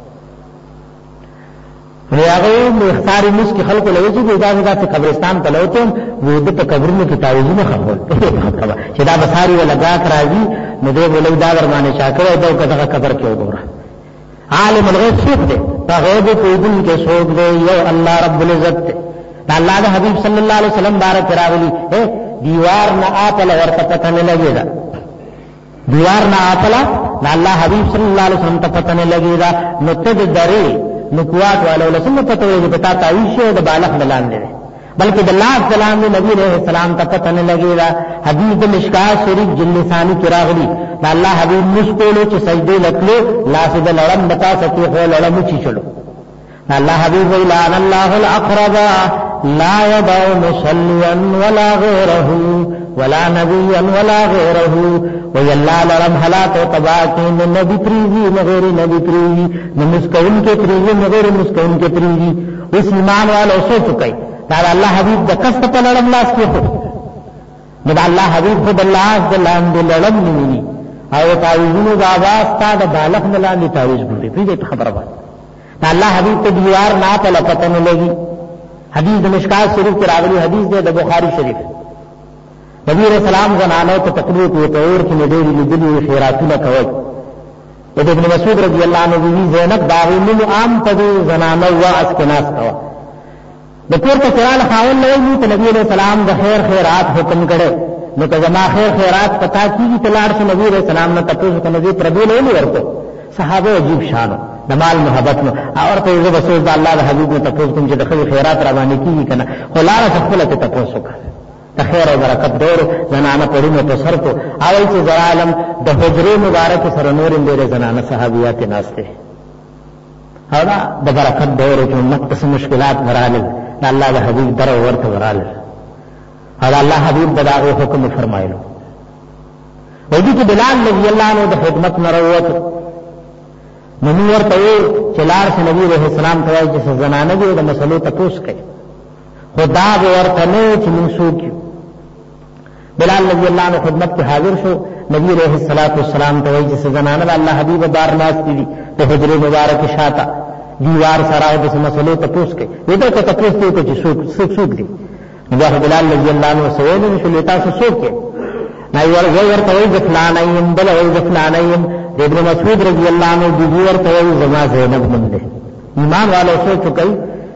نو هغه مختاري مس کې خلکو لوي چې دا د قبرستان په لوته وو د قبرونو کې تعویذونه خبر چې دا بساري ولا گاک راځي نو دې ولې دا ور باندې شاکړه دا کته قبر کې وګوره. عالم الغیب څوک دی؟ په غیب پوهیدونکی کې څوک دی؟ یو الله رب العزت دی. الله د حبیب صلی الله علیه وسلم بارک راغلی دیوار نه آپل ورته پته نه لګیدا، دیوار نه آپل الله حبیب صلی الله علیه وسلم ته پته نه لګیدا. نو ته د درې نکوات والو لسمه پته وي پتا تعویذ او د بالغ دلان دی، بلکې د الله سلام نبی علیہ السلام ته پته نه لګیدا. حدیث د مشکات شریف جلد ثانی کې راغلی الله حبیب مشکول چې سجدې لکلو لاس د لړم بتا سکے خو لړم چی چلو. الله حبیب اعلان الله الاقرب لا يدع مصليا ولا غيره ولا نبيا ولا غيره. وی اللہ لرم حالات و تباکی نبی پریزی نغیر نبی پریزی نمسکون کے پریزی نغیر مسکون کے پریزی. اس ایمان والو سو چکے دا اللہ حبیب دا کست پا لڑم لاس کی خود دا اللہ حبیب خود اللہ دلان دے لڑم نمینی او تعویزونو دا آواز تا دا بالغ ملان دی تعویز بلدی پریزی پا خبر بات دا اللہ حبیب تا دیوار نا پا لپتن لگی. حدیث دا مشکات شریف کی راغلی حدیث دے دا بخاری شریف نبی علیہ السلام زنانو ته تقریر کوي ته اور کې ډېری لیدلې خیراتونه کوي. ابن مسعود رضی الله عنه وی زینب داوی نو عام په زنانو واس کې ناس کوا د کور ته چرال خاون نه وی ته نبی علیہ السلام د خیر خیرات حکم کړي. نو ته جما خیر خیرات پتا کیږي تلاړ سے نبی علیہ السلام نه تاسو ته نبی پر دې نه ورته صحابه عجیب شان د مال محبت نو اور ته یو رسول الله د حبیب ته تاسو کوم چې د خیرات را باندې کیږي کنه خلاره خپل ته تاسو کوي خیر او برکت دور زنانه پړینو په سر کو اوی چې زرالم د حجره مبارک سره نور ډېر زنانه صحابيات ناشته هغه د برکت دور کې مقص مشکلات وراله الله د حبیب در ورته وراله هغه الله حبیب دغه حکم فرمایلو. وایي چې بلال رضی الله عنه د خدمت نروت نو ورته چې لار سے نبی رحمت السلام ته وایي چې زنانه دې د مسلو تاسو کوي خدا به ورته نه چې موږ سوکو. بلال رضی الله عنه خدمت کې حاضر شو. نبی علیہ الصلوۃ والسلام ته وایي چې زنانه الله حبیب بار ناس دي د حجره مبارک شاته دیوار سره د مسلو تاسو کوي. دې ته تاسو ته چې سوک دي نو بلال رضی الله عنه سوال شو لتا سوک نه ورته وایي ځفلان ایم بل وایي ځفلان ایم. ابن مسعود رضی الله عنه د ورته وایي زما زینب نوم ده. ایمان والو سوچ کوي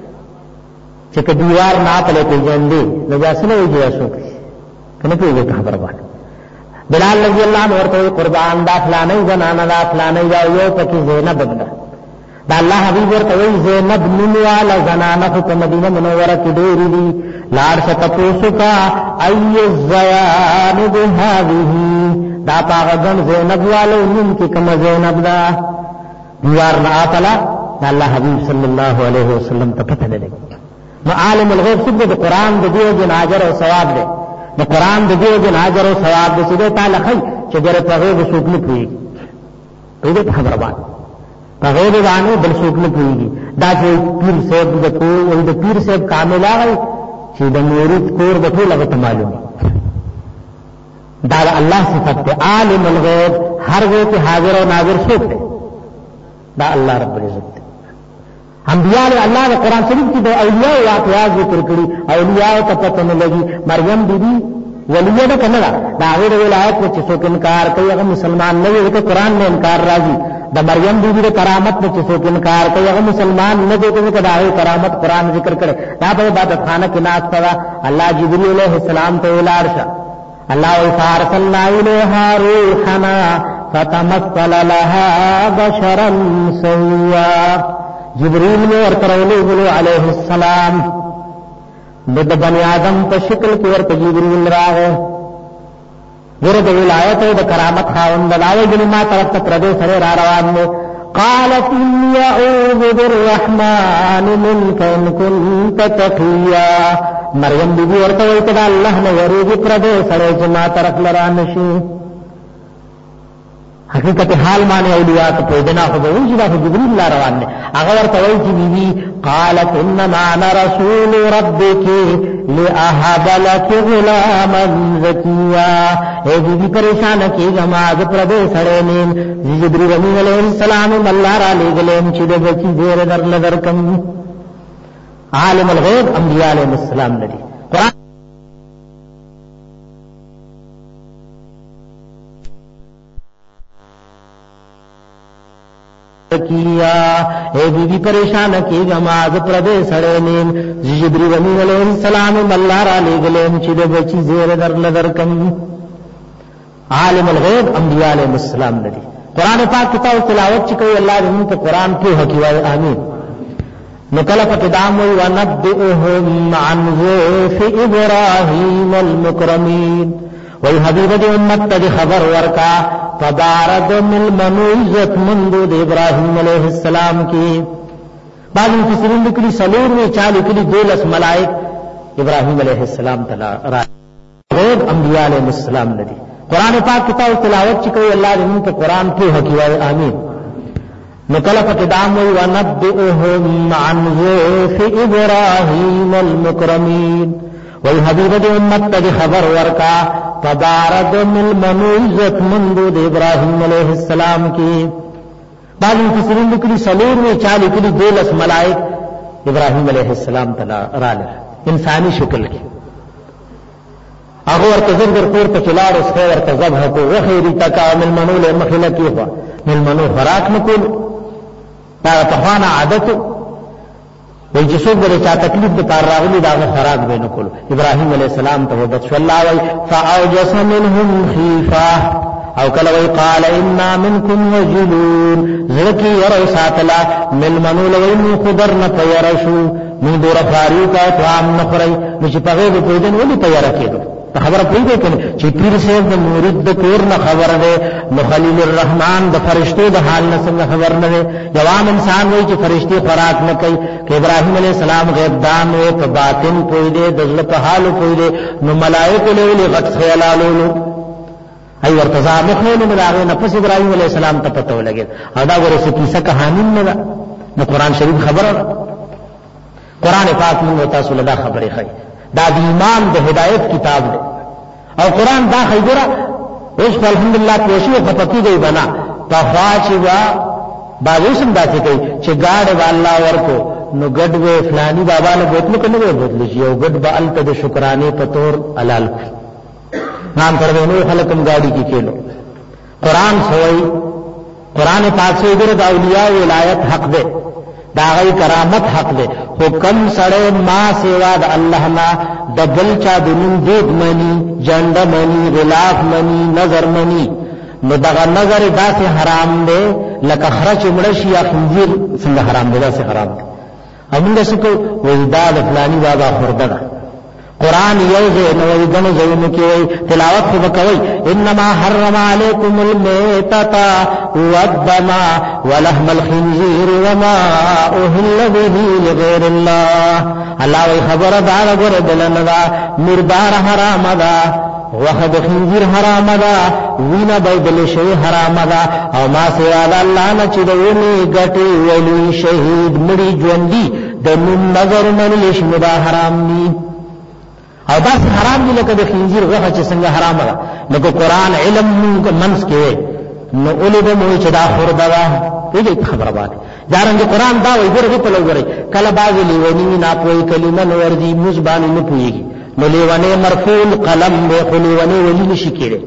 چې دیوار نه پله پیژندې نو جاسنه وي جاسو کنه پیږي خبر باندې. بلال رضی الله عنه ورته قربان داخلانه زنانه داخلانه یو پکې زینب ده. دا الله حبیب ورته وی زینب نومواله زنانه په مدینه منوره کې ډېری دي. لاړ څه تاسو کا ای الزیان بهذه دا پاغدن زینب والو نوم کې کوم زینب ده دیوار نه اپلا الله حبیب صلی الله علیه وسلم ته پته لګي. نو عالم الغیب څخه د قران د دیو جن اجر او ثواب ده. د قران د دیو جن اجر او ثواب ده چې تعالی خی چې ګره په غیب سوق نه پوي. په دې خبره باندې بغیر باندې بل څوک نه پوهیږي دا چې پیر صاحب د کو او د پیر صاحب کامل هغه چې د مرید کور د ټول هغه معلوم دا الله صفت ته عالم الغیب هر وخت حاضر او ناظر څوک دی دا الله رب العزت انبیاء الله د قران شریف کې د اولیاء واقعات ذکر کړي اولیاء ته پته نه لګي مریم بیبي ولیه ده کنه دا هغه ولایت چې څوک انکار کوي هغه مسلمان نه وي ته قران نه انکار راځي د مریم بیبي د کرامت چې څوک انکار کوي هغه مسلمان نه دی ته دا هغه کرامت قران ذکر کړي دا په عبادت خانه کې ناس پوا الله جبرئیل علیہ السلام ته ولارشه الله فارسلنا الیها روحنا فتمثل لها بشرا سویا جبريل میں ورترولو علیہ السلام د بنی آدم په شکل کې ورته جبريل راغی ورته د ولایت او د کرامت خاوند لاوي د ما طرف ته پردې سره را روان دي قالت اني اعوذ بالرحمن منك ان كنت تقيا مریم بیبي ورته وایي ته الله نه ورېږي پردې سره چې ما طرف لرا نشي حقیقت حال معنی اولیاء ته پیدنا خو به وجدا جبريل لا روان دي هغه ورته وایي چې بیبي قالت انما انا رسول ربك لاهب لك غلاما زكيا اے بیبي پریشان کیږه ما د پردې سره نیم جبريل علیہ السلام الله را لګلم چې د بچي زیر درکم عالم الغیب انبیاء علیہ السلام ندی قرآن کیا اے بیبی پریشان کیږه ما د پردې سره نیم جبرئیل علیہ السلام الله را لګلم چې د بچي زیر درکم عالم الغیب انبیاء علیہ السلام ندی قرآن پاک کتاب تلاوت چې کوي الله دې په قرآن په حقیقت امين نکل فقدام ونبئهم عن ضيف ابراهيم المكرمين وی حبیب دی امت ته خبر ورکا فبارد من منوزت منذ ابراهيم عليه السلام کی بعض مفسرین لیکلي سلور میں چا لیکلي 12 ملائک ابراهيم عليه السلام تعالی را غیب انبیاء علیہ السلام ندی قرآن پاک کتاب تلاوت چې کوي الله دې په قرآن په حقیقت امين نکل فقدام ونبئهم عن ضيف ابراهيم المكرمين وی حبیب دی امت ته خبر ورکا فبارد من منوزت منذ ابراهيم علیہ السلام کی بعض مفسرین لیکلي سلور میں چا لیکلي 12 ملائک ابراهيم علیہ السلام تعالی را انسانی شکل کې هغه ورته زنګر کور ته چلار اوس ورته ذبح کو وخیری تکا من منو له مخله کیخوا من منو فراق نکول دا په خوانه عادت وی چې څوک به چا تکلیف د پار راغلی دا فراق به نکول ابراهيم علیہ السلام ته وبد صلی الله وی فاوجس منهم خيفه او کله وی قال انا منكم وجلون زکی ير ساتلا من منو لوی من خضر نه پیرشو من دور فاریو کا توام نفرای چې پغه به پویدن ولي تیار کېدو خبر پوی کنه چې پیر صاحب د مرید د کور نه خبر ده نو خلیل الرحمن د فرشتو د حال نه څنګه خبر نه ده جوام انسان وایي چې فرشتي خوراک نه کوي کہ ابراهيم علیہ السلام غیب دان او په باطن پوی دي د ځل په حال پوی دي نو ملائکه له ولي غټ خیالالو ای ورتضا مخنه نه راغی نه پس ابراهيم علیہ السلام ته پته ولګي دا ورسې کیسه کہانی نه ده نو قران شریف خبره قران پاک موږ تاسو له خبرې خي دا د ایمان د هدایت کتاب دی او قران دا خیبره اوس الحمدلله پوښي او پپکی دی بنا په خواچ وا باوسم داسې کوي چې گاډ والله ورکو نو ګډ و فلانی بابا له بوتلو کنه بوتل شي او ګډ به الته د شکرانه په تور حلال نام پرونو خلکم گاډي کې کېلو قران سوئی قران پاک سے ادھر د اولیاء ولایت حق ده دا غي کرامت حق ده حکم سره ما سوا د الله نا د بل چا د نوم دې منی جند منی غلاف منی نظر منی نو دا نظر داسې حرام ده لکه خرچ مړشي یا خنزیر څنګه حرام ده داسې حرام ده همدا څه وېدا د فلانی بابا خورده قرآن یوزه نو دنو زینو کې وای تلاوت خو وکوي انما حرم علیکم المیتۃ والدم ولحم الخنزیر وما اهل به لغیر الله الله وی خبر دار غره دلندا مردار حرام ده وخه د خنزیر حرام ده وینه بدل شي حرام ده او ما سوا د الله نه چې د ونی ګټي ولی شهید مړي ژوندۍ د نوم نظر منل شي دا حرام دي او دا حرام دي لکه د خنزیر غوښه چې څنګه حرام ده نو قرآن علم منس کې نو اولد مو چې دا خورده ده دې خبره باندې دارنګ قرآن دا وایي ګورې په لګورې کله باغ لیونی نه پوي کلمه نو ورځي مزبان نه پويږي نو لیونه مرفوع قلم به خلیونه ولی نشي کېږي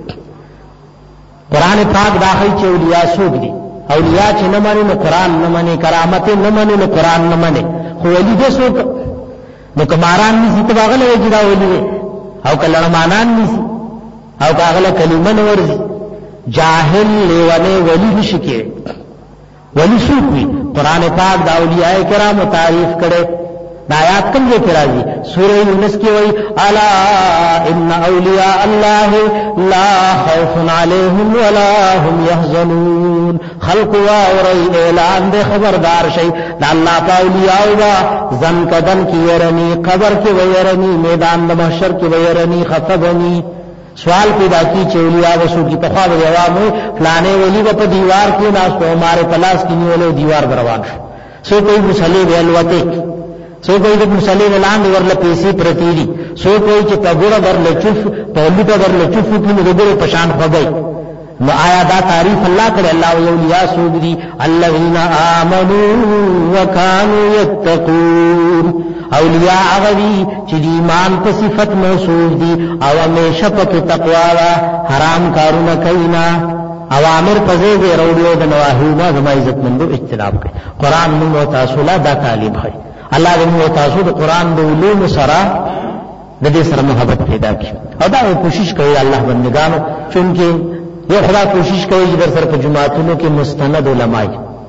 قرآن پاک داخل چې اولیاء سوق دي اولیاء چې نه مانی نو قرآن نه مانی کرامت نه مانی نو قرآن نه مانی خو ولی دې سوق نو کماران نسی تباغله وجدا ولی او کله مانان نسی او کاغله کلمه نو ورځي جاهل لیونه ولی نشي کېږي ولی سوق وي قرآن پاک دا اولیاء کرام تعریف کړي دا آیات کوم ځای کې راځي سورہ یونس کې وایي الا ان اولیاء الله لا خوف علیهم ولا هم يحزنون خلق واوري اعلان دے خبردار شي دا الله اولیاء وا زن کدن کی يرني قبر کې ويرني میدان د محشر کې ويرني خفبني سوال پیدا کی چې اولیاء وسو کی تخوا د عوامو فلانے ولی په دیوار کې ناس په ماره پلاس کې نیولې دیوار روان شو سو کوئی مصلی ویلوته سو کوئی د مصلی لاندې ورله پیسې پرتی دي سو کوئی چې پګوړه ورله چف په لوټه ورله چف کې نو دغه پشان خوګي نو آیا دا تعریف الله کړي الله اولیاء سوق دي الذين امنوا وكانوا يتقون اولیاء غوی چې د ایمان په صفت موصوف دي او همیشه په تقوا حرام کارونه کوي نه اوامر پزې دي وروړو د نواهی ما زما عزت مندو اجتناب کوي قران موږ تاسو لا دا تعلیم ہے الله دې موږ تاسو د قران د علوم سره د دې سره محبت پیدا کړي او دا کوشش کوي الله بندگانو چونکه یو خدا کوشش کوي چې در سره په جماعتونو کې مستند علماء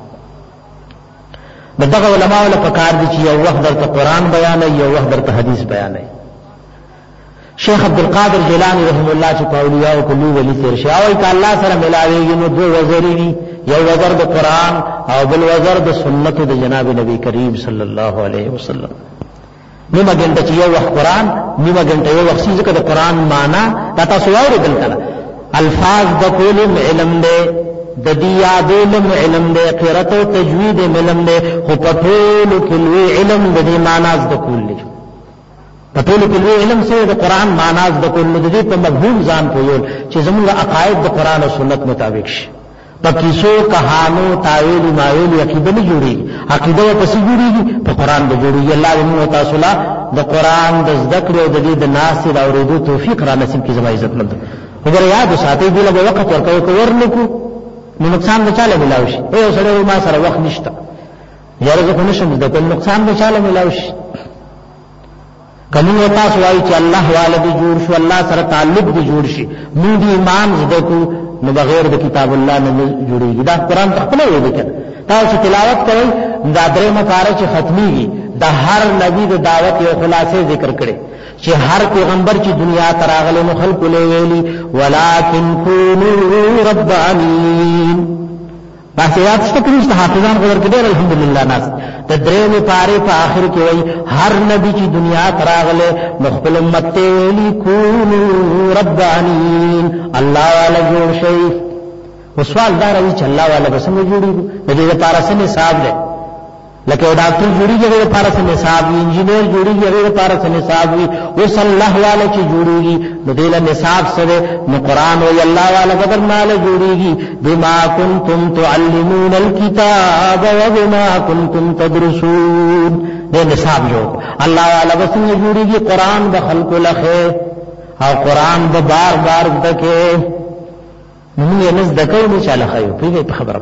دغه علماء له پکار دي چې یو وخت درته قران بیانوي یو وخت درته حدیث بیانوي شیخ عبد القادر جیلانی رحم الله چې په اولیاء او کلی ولی تیر شي او ک الله سره ملاويږي نو دوه وزري دي یو وزر د قران او بل وزر د سنت د جناب نبی کریم صلی الله علیه وسلم نیمه ګنټه چې یو وخت قران نیمه ګنټه یو وخت ځکه د قران معنا دا تاسو واورئ کله الفاظ د کول علم دی د دې یادولم علم دی قرات او تجوید علم دی خو په ټول کې علم د دې معنا د کول دی په ټول کې علم سره د قران معنا د کول د دې په مفهوم ځان پویول چې زموږ عقاید د قران او سنت مطابق شي په کیسو کہانو تاویل ماویل عقیده نه جوړي عقیده په څه جوړيږي په قران به جوړي الله دې موږ تاسو لا د قران د ذکر او د دې د ناس د اوریدو توفیق را نصیب کړي زما عزت مند وګوره یاد ساتي دې له وخت ورکوي کو ورنکو نو نقصان به چاله ملاوي شي او سره ما سره وخت نشته یاره زه خو نشم د کول نقصان به چاله ملاوي شي کله تاسو وایي چې الله والد جوړ شو الله سره تعلق دې جوړ شي موږ ایمان زده کو نو بغیر د کتاب الله نه جوړیږي دا قران خپل وایي کړه تاسو تلاوت کوئ دا درې مکاره چې ختميږي د هر نبی د دعوت یو خلاصې ذکر کړي چې هر پیغمبر چې دنیا ته راغلی نو خلق له ویلي ولکن كونوا ربانین بس یاد څه حافظان غوړ کړي الحمدلله ناس د درې پاره په آخر کې وایي هر نبی چې دنیا ته راغلی نو خپل امت ته ویلي كونوا ربانین الله والا جوړ شي وسوال دار وی چې الله والا بسنګ جوړي د دې لپاره څه نصاب ده لکه ډاکټر جوړیږي د لپاره څه نصاب وي انجینیر جوړیږي د لپاره څه نصاب وي او صلی الله والا چې جوړیږي د دې له نصاب سره نو قران او الله والا بدل مال جوړیږي بما کنتم تعلمون الكتاب وبما کنتم تدرسون دې نصاب جوړ الله والا بسنګ جوړیږي قران د خلق لخه او قران به بار بار دکې موږ نه زدکو نه چاله خایو په خبره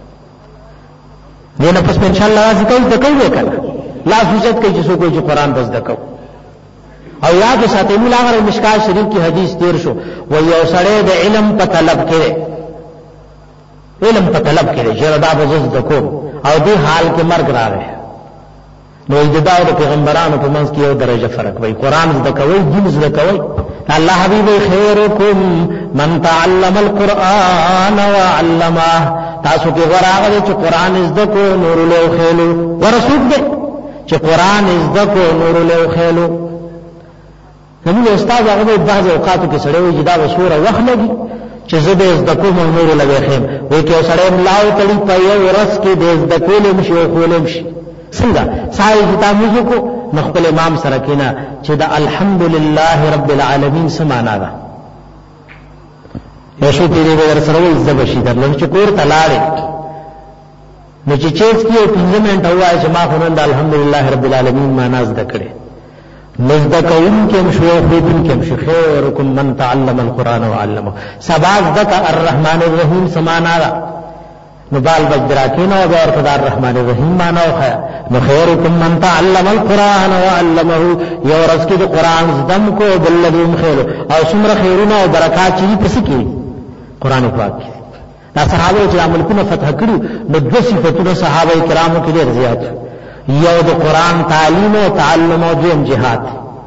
دینه پس ان شاء الله ذکر دکې وکړه لا فزت کې چې څوک چې قران بس دکو او یاد ساتئ مولا غره مشکات شریف کی حدیث تیر شو و یو سړی د علم په طلب کې علم په طلب کې جردا بزز دکو او دې حال کې مرګ راغی نو د داود پیغمبرانو په منځ کې یو درجه فرق وای قران زدکوي دین زدکوي الله حبیب خیرکم من تعلم القرآن وعلمه تاسو کې غراغله چې قران زدکو نور له خېلو ورسوب دې چې قران زدکو نور له خېلو زموږ استاد هغه په بعض اوقاتو کې سړی وي چې دا وسوره وخت لګي چې زه د زده کوم نور لګي خیم وایي چې سړی ملاو تړي په یو ورځ کې د زده کولم شي او کولم شي څنګه سای کتاب موږ کو خپل امام سره کینا چې دا الحمدلله رب العالمین سمانا ده یو شی دې ور سره وي زده شي درلو چې کور تلاړي نو چې چیز کیو 15 منټه وای چې ما خو نن الحمدلله رب العالمین معنا زده کړې نزدکون کم شو خوبن کم شو خیرکم من تعلم القرآن وعلمه سباز دک الرحمن الرحیم سمانا را نبال بجراکینا و بیارتدار الرحمن الرحیم مانا وخیا نخیرکم من تعلم القرآن وعلمه یو رز کی دو قرآن زدم کو بلدیم خیرو او سمر خیرونا و برکات چیزی پسی کی قرآن پاک کی دا صحابه چې ملکونه فتح کړو نو د صفاتونو صحابه کرامو کې ډېر زیات یو د قرآن تعلیم او تعلم او دیم جهاد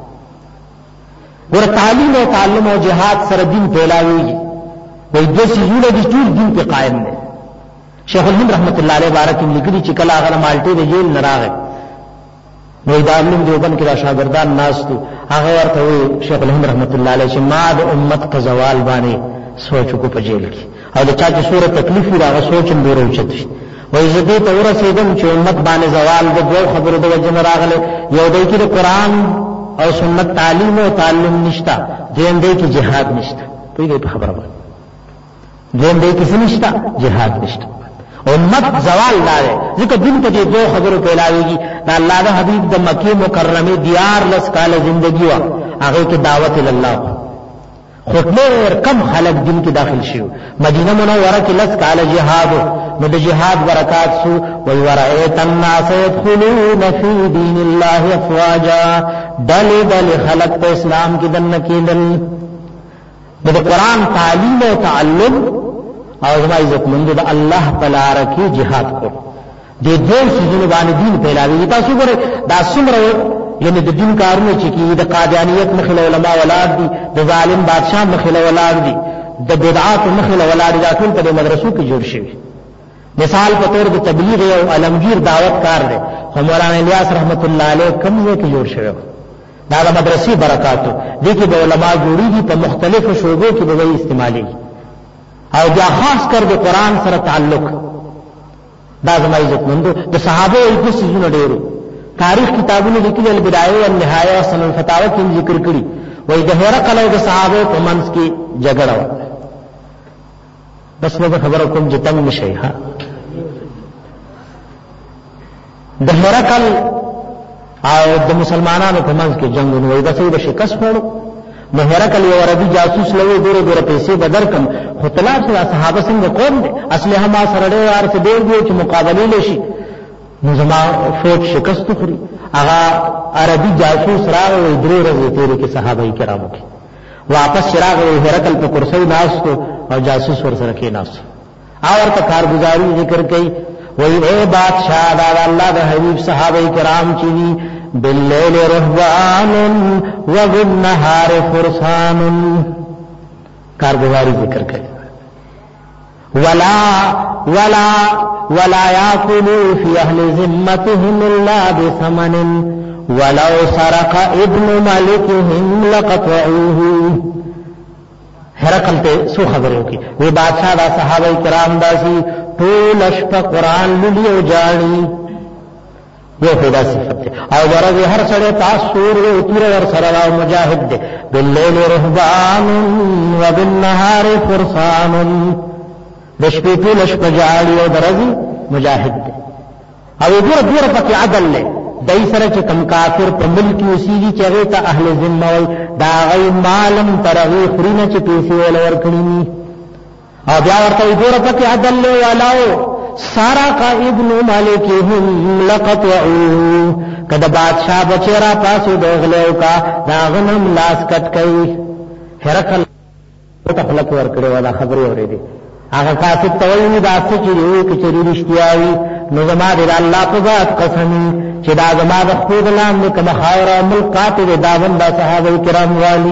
ور تعلیم او تعلم او جهاد سره دین پیلاویږي وای د سيزونه د ټول دین په قائم دي شیخ الهند رحمت الله علیه بارک لیکلي چې کله هغه مالټي د جیل نراغه وای دا علم دیوبند کې را شاګردان ناس دي هغه ورته وای شیخ الهند رحمت الله علیه چې ما د امت په زوال باندې سوچ کو په جیل کې او د چا چې سوره تکلیف راغه سوچم ډیر اوچت وای زدی ته ورسېدم چې امت باندې زوال د دوه خبرو د وجه راغله یو دی کې قرآن او سنت تعلیم او تعلم نشتا دیم دی کې جهاد نشتا پیږي په خبره باندې دیم دی کې نشتا جهاد نشتا امت زوال لاره ځکه دین په دې دوه خبرو پیلاویږي دا الله د حبیب د مکه مکرمه دیار لس کال ژوندۍ وا هغه کې دعوت الله خطلر کم خلق دین کې داخل شو مدینه منوره کې لس کال جهاد نو د جهاد برکات سو وی ورایت الناس يدخلون فی دین الله افواجا دل خلق په اسلام کې دنه کېدل د قرآن تعلیم او تعلم او زما عزت مند د الله تعالی کې جهاد کو د دې سيزونو باندې دین پیلاوي تاسو ګورئ دا څومره یعنی د دین کارونه چې کی د قادیانیت مخله علما ولاد دي د ظالم بادشاہ مخله ولاد دي د بدعات مخله ولاد دي ټول په مدرسو کې جوړ شوی مثال په تور د تبلیغ او علمگیر دعوت کار دی خو مولانا الیاس رحمت الله علیه کوم ځای کې جوړ شوی دا د مدرسې برکاتو دي کې د علما جوړیږي په مختلفو شعبو کې به استعمالي او بیا خاص کر د قران سره تعلق دا زما عزت مندو د صحابه او د سيزونو ډیرو تاریخ کتابونو لیکلي البدایه او النهایه او سنن الفتاوی کې ذکر کړي وای د هرقل او د صحابه په منځ کې جګړه بس نو خبره کوم چې تنگ نشي ها د هرقل او د مسلمانانو په منځ کې جنگونه وای د څه د شکست وړو نو هرقل یو عربي جاسوس لوي ډېر پیسې بدرکم خو طلاب سره صحابه څنګه قوم دي اصله ما سره ډېر ارته ډېر دی چې مقابله لشي نو زما فوج شکست خوري هغه عربي جاسوس راغی درې ورځې تیرې کې صحابه کرامو کې واپس چراغ هرقل په کرسي ناستو او جاسوس ور سره کې ناستو اور ته کارگزاري ذکر کوي وای اے بادشاہ دا الله د حبیب صحابه کرام چې باللیل رهبان وبالنهار فرسان کارگزاری ذکر کوي ولا يأكلوا في أهل ذمتهم إلا بثمن ولو سرق ابن ملكهم لقطعوه هرقل ته سو خبرو کی وی بادشاہ دا صحابه کرام داسي ټول شپه قران لولي او جاړي یو خدا صفت او ورځ هر سړی تاسو ور تیر ور سره مجاهد دی بالليل رهبان وبالنهار فرسان د شپې ټول شپه جاړي او درځي مجاهد دی او ګور پکې عدل له دای سره چې کم کافر په ملک وسیږي چې هغه ته اهل ذمه وي دا غي مالم ترغي خرینه چې پیسې ول ورکړي او بیا ورته ګور پکې عدل له والاو سارق ابن مالکهم لقطعوه کدا بادشاہ بچرا پاسو دغلو کا دا غنم لاس کټ کوي هرقل ته خلق ورکړي ولا خبري اورېدي هغه کاسب توي دا څه چې یو کچري رښتیاوي نو زما د الله په ذات قسم چې دا زما د خپل نام کوم خاور ملکات د داون دا صحابه کرام والی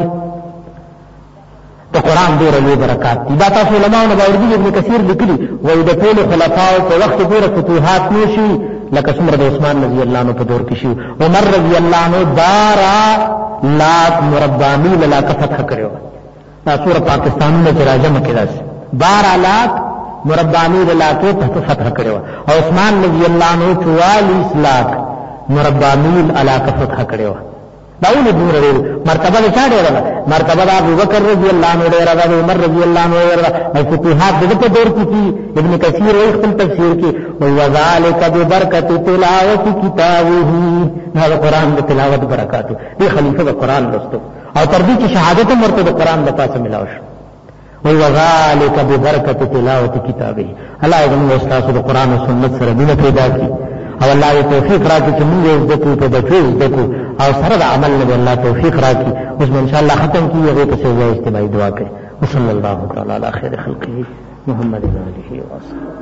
ته قران ډیر لوی برکات دي دا تاسو علماء نه باندې ابن کثیر لیکلي وای د ټول خلفاو په وخت پورې فتوحات نشي لکه څومره د عثمان رضی الله عنه په دور کې شو عمر رضی الله عنه دارا لاک مربع میل علاقه فتح کړو دا سور پاکستان کې راځم کې راځي 12 لاک مربع میل علاقه فتح کړو او عثمان رضی الله عنه 44 لاک مربع میل علاقه فتح کړو داونه دور مرتبه چا ډیره مرتبه ابو بکر رضی الله عنه ډیره ده عمر رضی الله عنه ډیره ده فتوحات دغه دور کې ابن کثیر او خپل تفسیر کې وذالک ببرکت تلاوت کتابه دا قرآن د تلاوت برکات دی خلیفہ د قرآن لستو او تر دې چې شهادت مرته د قرآن د پاسه ملاو شو وذالک ببرکت تلاوت کتابه الله دې استاد د قرآن او سنت سره دې پیدا کی او الله دې توفیق راکړي چې موږ یې زده په بچو زده او سره د عمل نه الله توفیق راکړي اوس ان شاء الله ختم کیږي هغه ته سوي اجتماعي دعا کوي وصلی الله تعالی علی خیر خلقه محمد علیه و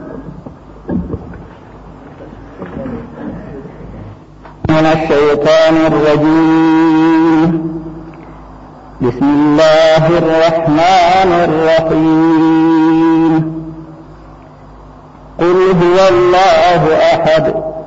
من الشيطان الرجيم بسم الله الرحمن الرحيم قل هو الله أحد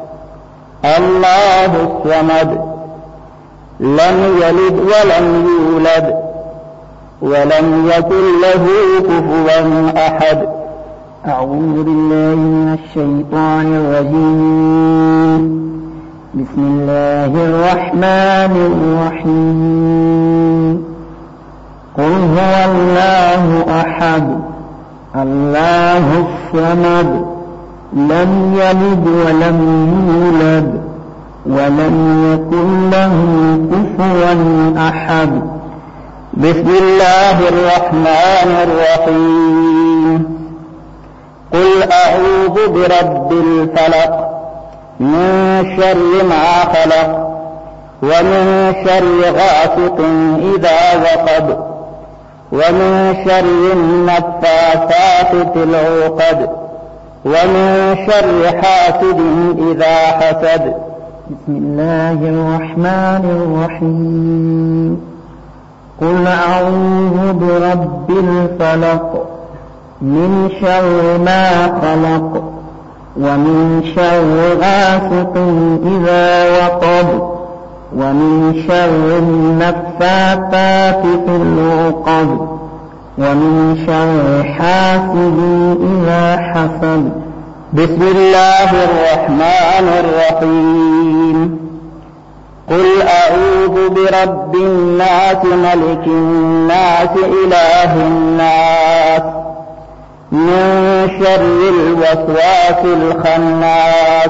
الله الصمد لم يلد ولم يولد ولم يكن له كفوا أحد أعوذ بالله من الشيطان الرجيم بسم الله الرحمن الرحيم قل هو الله أحد الله الصمد لم يلد ولم يولد ولم يكن له كفوا أحد بسم الله الرحمن الرحيم قل أعوذ برب الفلق من شر ما خلق ومن شر غاسق إذا وقب ومن شر النفاثات في العقد ومن شر حاسد إذا حسد بسم الله الرحمن الرحيم قل أعوذ برب الفلق من شر ما خلق ومن شر غاسق إذا وقب ومن شر النفاثات في العقد ومن شر حاسد إذا حسد بسم الله الرحمن الرحيم قل أعوذ برب الناس ملك الناس إله الناس من شر الوسواس الخناس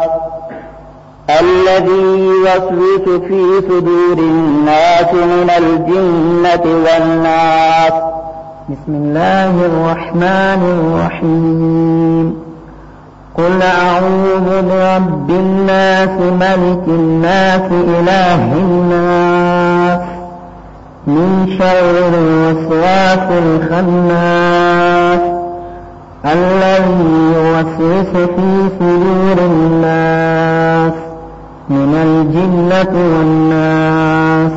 الذي يوسوس في صدور الناس من الجنة والناس بسم الله الرحمن الرحيم قل أعوذ برب الناس ملك الناس إله الناس من شر الوسواس الخناس الذي يوسوس في صدور الناس من الجنة والناس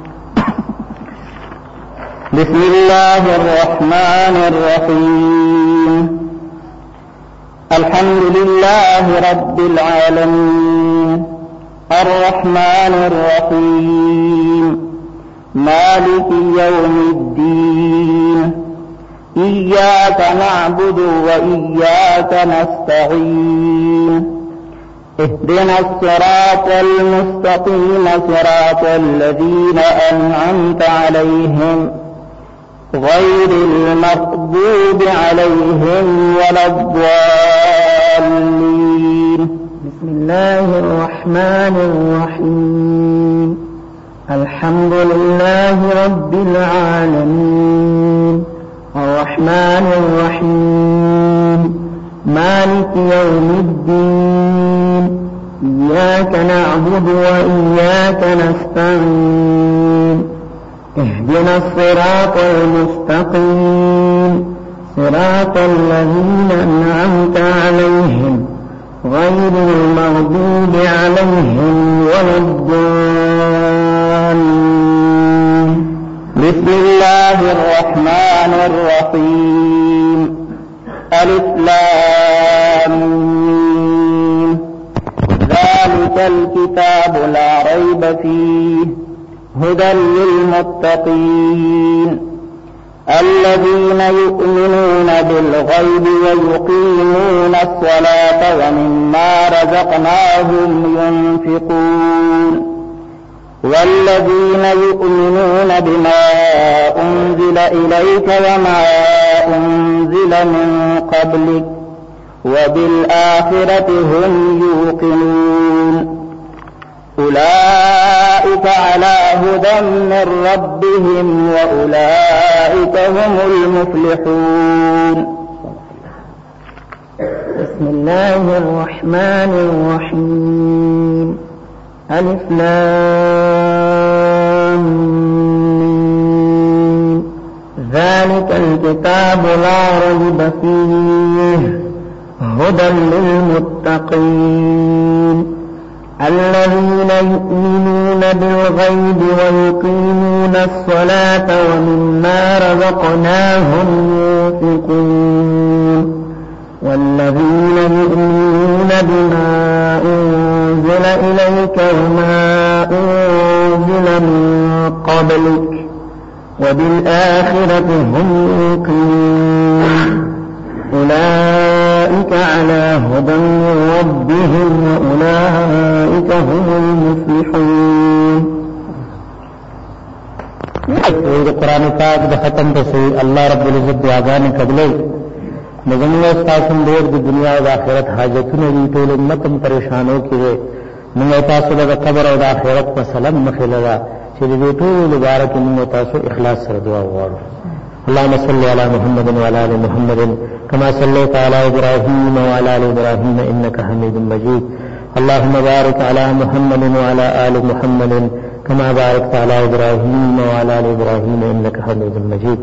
بسم الله الرحمن الرحيم الحمد لله رب العالمين الرحمن الرحيم مالك يوم الدين إياك نعبد وإياك نستعين اهدنا الصراط المستقيم صراط الذين أنعمت عليهم غير المغضوب عليهم ولا الضالين بسم الله الرحمن الرحيم الحمد لله رب العالمين الرحمن الرحيم مالك يوم الدين إياك نعبد وإياك نستعين اهدنا الصراط المستقيم صراط الذين أنعمت عليهم غير المغضوب عليهم ولا الضالين بسم الله الرحمن الرحيم ألف لام ميم ذلك الكتاب لا ريب فيه هدى للمتقين الذين يؤمنون بالغيب ويقيمون الصلاة ومما رزقناهم ينفقون والذين يؤمنون بما أنزل إليك وما أنزل من قبلك وبالآخرة هم يوقنون أولئك على هدى من ربهم وأولئك هم المفلحون. بسم الله الرحمن الرحيم. ألف لام ميم. ذلك الكتاب لا ريب فيه هدى للمتقين الذين يؤمنون بالغيب ويقيمون الصلاة ومما رزقناهم ينفقون والذين يؤمنون بما أنزل إليك وما أنزل من قبلك وبالآخرة هم يوقنون أولئك على هدى من ربهم وأولئك هم المفلحون. قرآن پاک د ختم تسي الله رب العزت دعاګانې قبلې نظمونه تاسو ډېر د دنیا او آخرت حاجتونه دي ټول امتم پریشانو کې موږ تاسو د قبر او د آخرت په سلام مخلوا چې دې ټول مبارک موږ تاسو اخلاص سره دعا وغواړو. اللهم صل على محمد وعلى ال محمد كما صليت على ابراهيم وعلى ال ابراهيم انك حميد مجيد. اللهم بارك على محمد وعلى ال محمد كما باركت على ابراهيم وعلى ال ابراهيم انك حميد مجيد.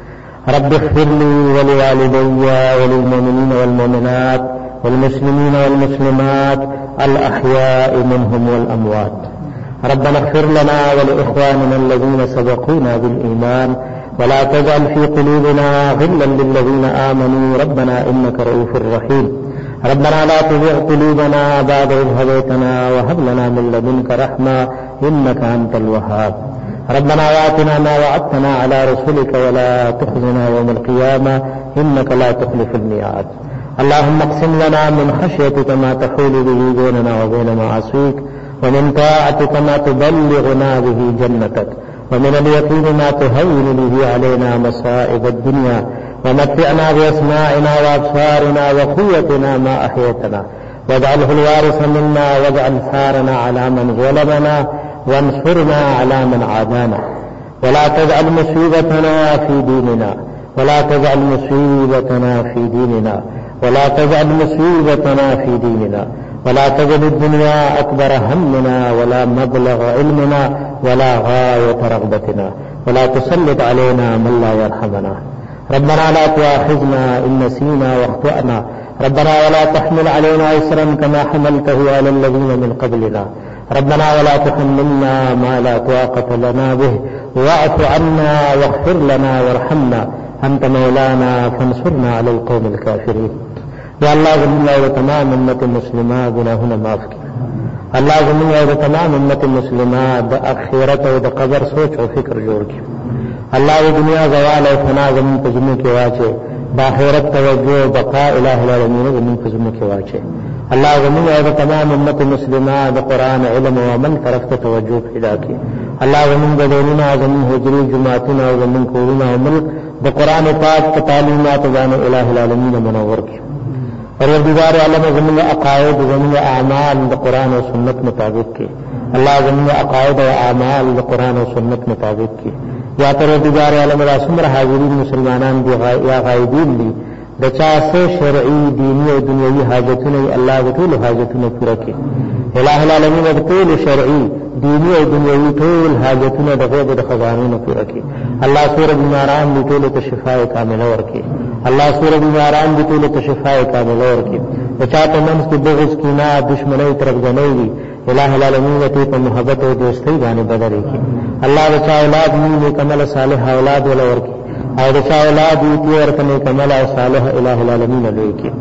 رب اغفر لي ولوالدي وللمؤمنين والمؤمنات والمسلمين والمسلمات الأحياء منهم والأموات. ربنا اغفر لنا ولإخواننا الذين سبقونا بالإيمان ولا تجعل في قلوبنا غلا للذين آمنوا ربنا إنك رؤوف رحيم. ربنا لا تزغ قلوبنا بعد إذ هديتنا وهب لنا من لدنك رحمة إنك أنت الوهاب. ربنا وآتنا ما وعدتنا على رسلك ولا تخزنا يوم القيامة إنك لا تخلف الميعاد. اللهم اقسم لنا من خشيتك ما تحول به بيننا وبين معاصيك ومن طاعتك ما تبلغنا به جنتك ومن اليقين ما تهون به علينا مصائب الدنيا ومتعنا بأسماعنا وأبصارنا وقوتنا ما أحيتنا واجعله الوارث منا واجعل ثارنا على من ظلمنا وانصرنا على من عادانا ولا تجعل مصيبتنا في ديننا ولا تجعل مصيبتنا في ديننا ولا تجعل مصيبتنا في ديننا ولا تجعل الدنيا أكبر همنا ولا مبلغ علمنا ولا غاية رغبتنا ولا تسلط علينا من لا يرحمنا. ربنا لا تؤاخذنا إن نسينا واخطأنا ربنا ولا تحمل علينا إصرا كما حملته على الذين من قبلنا ربنا ولا تحملنا ما لا طاقة لنا به واعف عنا واغفر لنا وارحمنا أنت مولانا فانصرنا على القوم الكافرين. یا اللہ زمین اور تمام امت مسلمہ گناہنا معاف کی. اللہ زمین اور تمام امت مسلمہ دا اخیرت اور دا قبر سوچ و فکر جوڑ کی. اللہ دنیا زوال اور فنا زمین پر زمین کے واچے باخیرت توجہ بقاء الہ العالمین زمین پر زمین کے واچے. اللہ زمین اور تمام امت مسلمہ دا قرآن علم و عمل طرف توجہ پیدا کی. اللہ زمین دا دوننا زمین حجری جماعتنا اور زمین کورنا و ملک دا قرآن پاک کا تعلیمات دان الہ العالمین منور کی. پروردگار عالم زمین عقائد زمین اعمال دا قرآن و سنت مطابق کی. اللہ زمین عقائد و اعمال دا قرآن و سنت مطابق کی. یا پروردگار عالم راسمر حاضرین مسلمانان دی یا غائبین دی دا چاسے شرعی دینی و دنیاوی حاجتون اللہ دا طول حاجتون پورا کی. الہ العالمین دا طول شرعی دینی و دنیاوی طول حاجتون دا غیب دا خزانون پورا کی. اللہ سور بیماران دی طول تشفاء کامل ورکی. اللہ سور بیماران دی طول تشفاء کامل ورکی. وچاہتا منس کی بغض کی نا دشمنی طرف جنوی الہ العالمین تی پا محبت و دوستی بانے بدری کی. اللہ بچا اولاد نیک عمل صالح اولاد ولور کی اور بچا اولاد ایتی ورکنے کمل صالح الہ العالمین لے کی.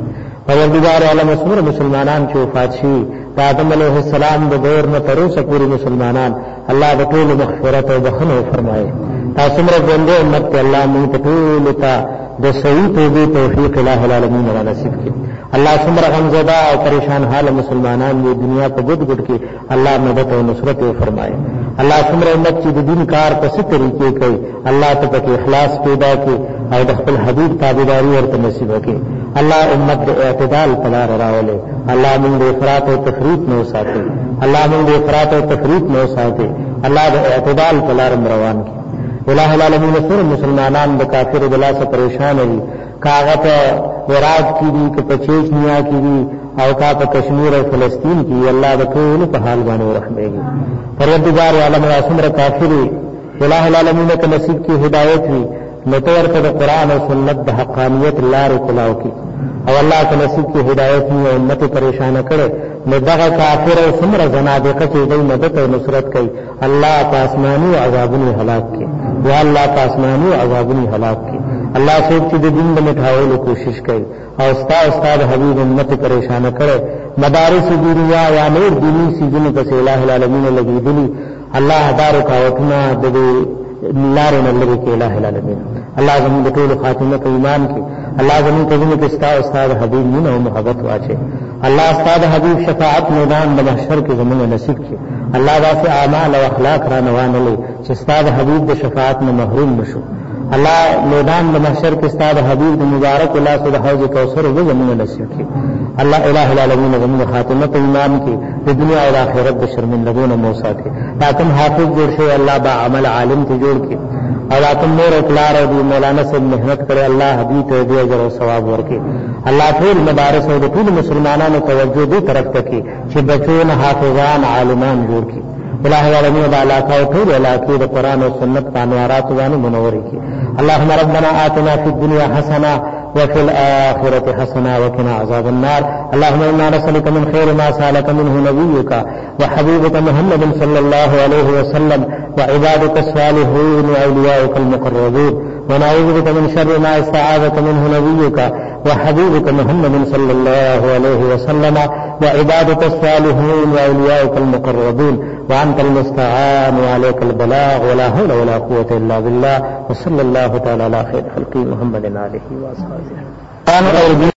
پروردگار عالم اسمر مسلمانان چې وفات شي د آدم علیه السلام د دور نه تر اوسه پورې مسلمانان الله د ټول مغفرت او بخښنه فرمایي. تاسو موږ باندې امت الله موږ ټول ته د صحیح توبې توفیق الہ العالمین را نصیب کړي. الله څومره غمزده او پریشان حال مسلمانان د دنیا په ګډ ګډ کې الله مدد او نصرت فرمایي. الله څومره امت چې د دین کار په ست طریقې کوي الله ته پکې اخلاص پیدا کړي او د خپل حبیب تابعداري ورته نصیب کړي. الله امت د اعتدال په لار راولي. الله موږ د افراط او تفریط نه وساتي. الله موږ د افراط او تفریط نه وساتي. الله د اعتدال په لار روان کړي. الہ العالمین سره مسلمانان د کافر بلاسه پریشان دي. کاغه په عراق کې دي که په چچنیا کې دي او کا په کشمیر او فلسطین کې الله د ټول په حال باندې رحمېږي. پروردگار عالم اسمر کافر الہ العالمین ته نصیب کی هدایت وي نو تور ته د قران او سنت د حقانیت لارې کلاو کی او الله ته نصیب کی هدایت وي امت پریشان کړي نو دغه کافر او سمره زنادقه چې د مدد او نصرت کوي الله پاسمانو عذابونو هلاک کړي یا الله پاسمانو عذابونو هلاک کړي. الله څوک چې د دین د مټاولو کوشش کوي او استاد حبیب امت پریشان کړي مدارس دنیا یا نور دینی سيزونو په الہ العالمین لګیدلی الله دارو کاوتنا د لارې نه لري کې الہ العالمین. الله زموږ د ټول خاتمه په ایمان کې الله زموږ ته زموږ استاد حبیب مینه او محبت واچي. الله استاد حبیب شفاعت میدان د محشر کې زموږ نصیب کړي. الله واسه اعمال او اخلاق را نوانه لي چې استاد حبیب د شفاعت نه محروم نشو. الله میدان د محشر کې استاد حبیب د مبارک الله سبحانه حوض کوثر و زموږ نصیب کړي. الله الہ العالمین زموږ خاتمه په ایمان کې د دنیا او آخرت د شرمندګونو موسی کې تاکم حافظ جوړ شي الله با عمل عالم ته جوړ کړي او تاسو نور اقلار او مولانا سے محنت کړي الله حبیب ته دې اجر او ثواب ورکړي. الله ټول مدارس او ټول مسلمانانو توجه دې طرف ته کړي چې بچون حافظان عالمان جوړ کړي. الہ العالمین د علاقه او ټول علاقې د قران او سنت قانونات باندې منور کړي. اللهم ربنا آتنا فی الدنيا حسنه وفي الآخرة حسنة وقنا عذاب النار. اللهم إنا نسألك من خير ما سألك منه نبيك وحبيبك محمد صلى الله عليه وسلم وعبادك الصالحون وأولياؤك المقربون ونعوذ بك من شر ما استعاذك منه نبيك وحبيبك محمد صلى الله عليه وسلم وعبادك الصالحون وأولياؤك المقربون وأنت المستعان وعليك البلاغ ولا حول ولا قوة إلا بالله وصلى الله تعالى على خير خلقه محمد عليه وصحبه.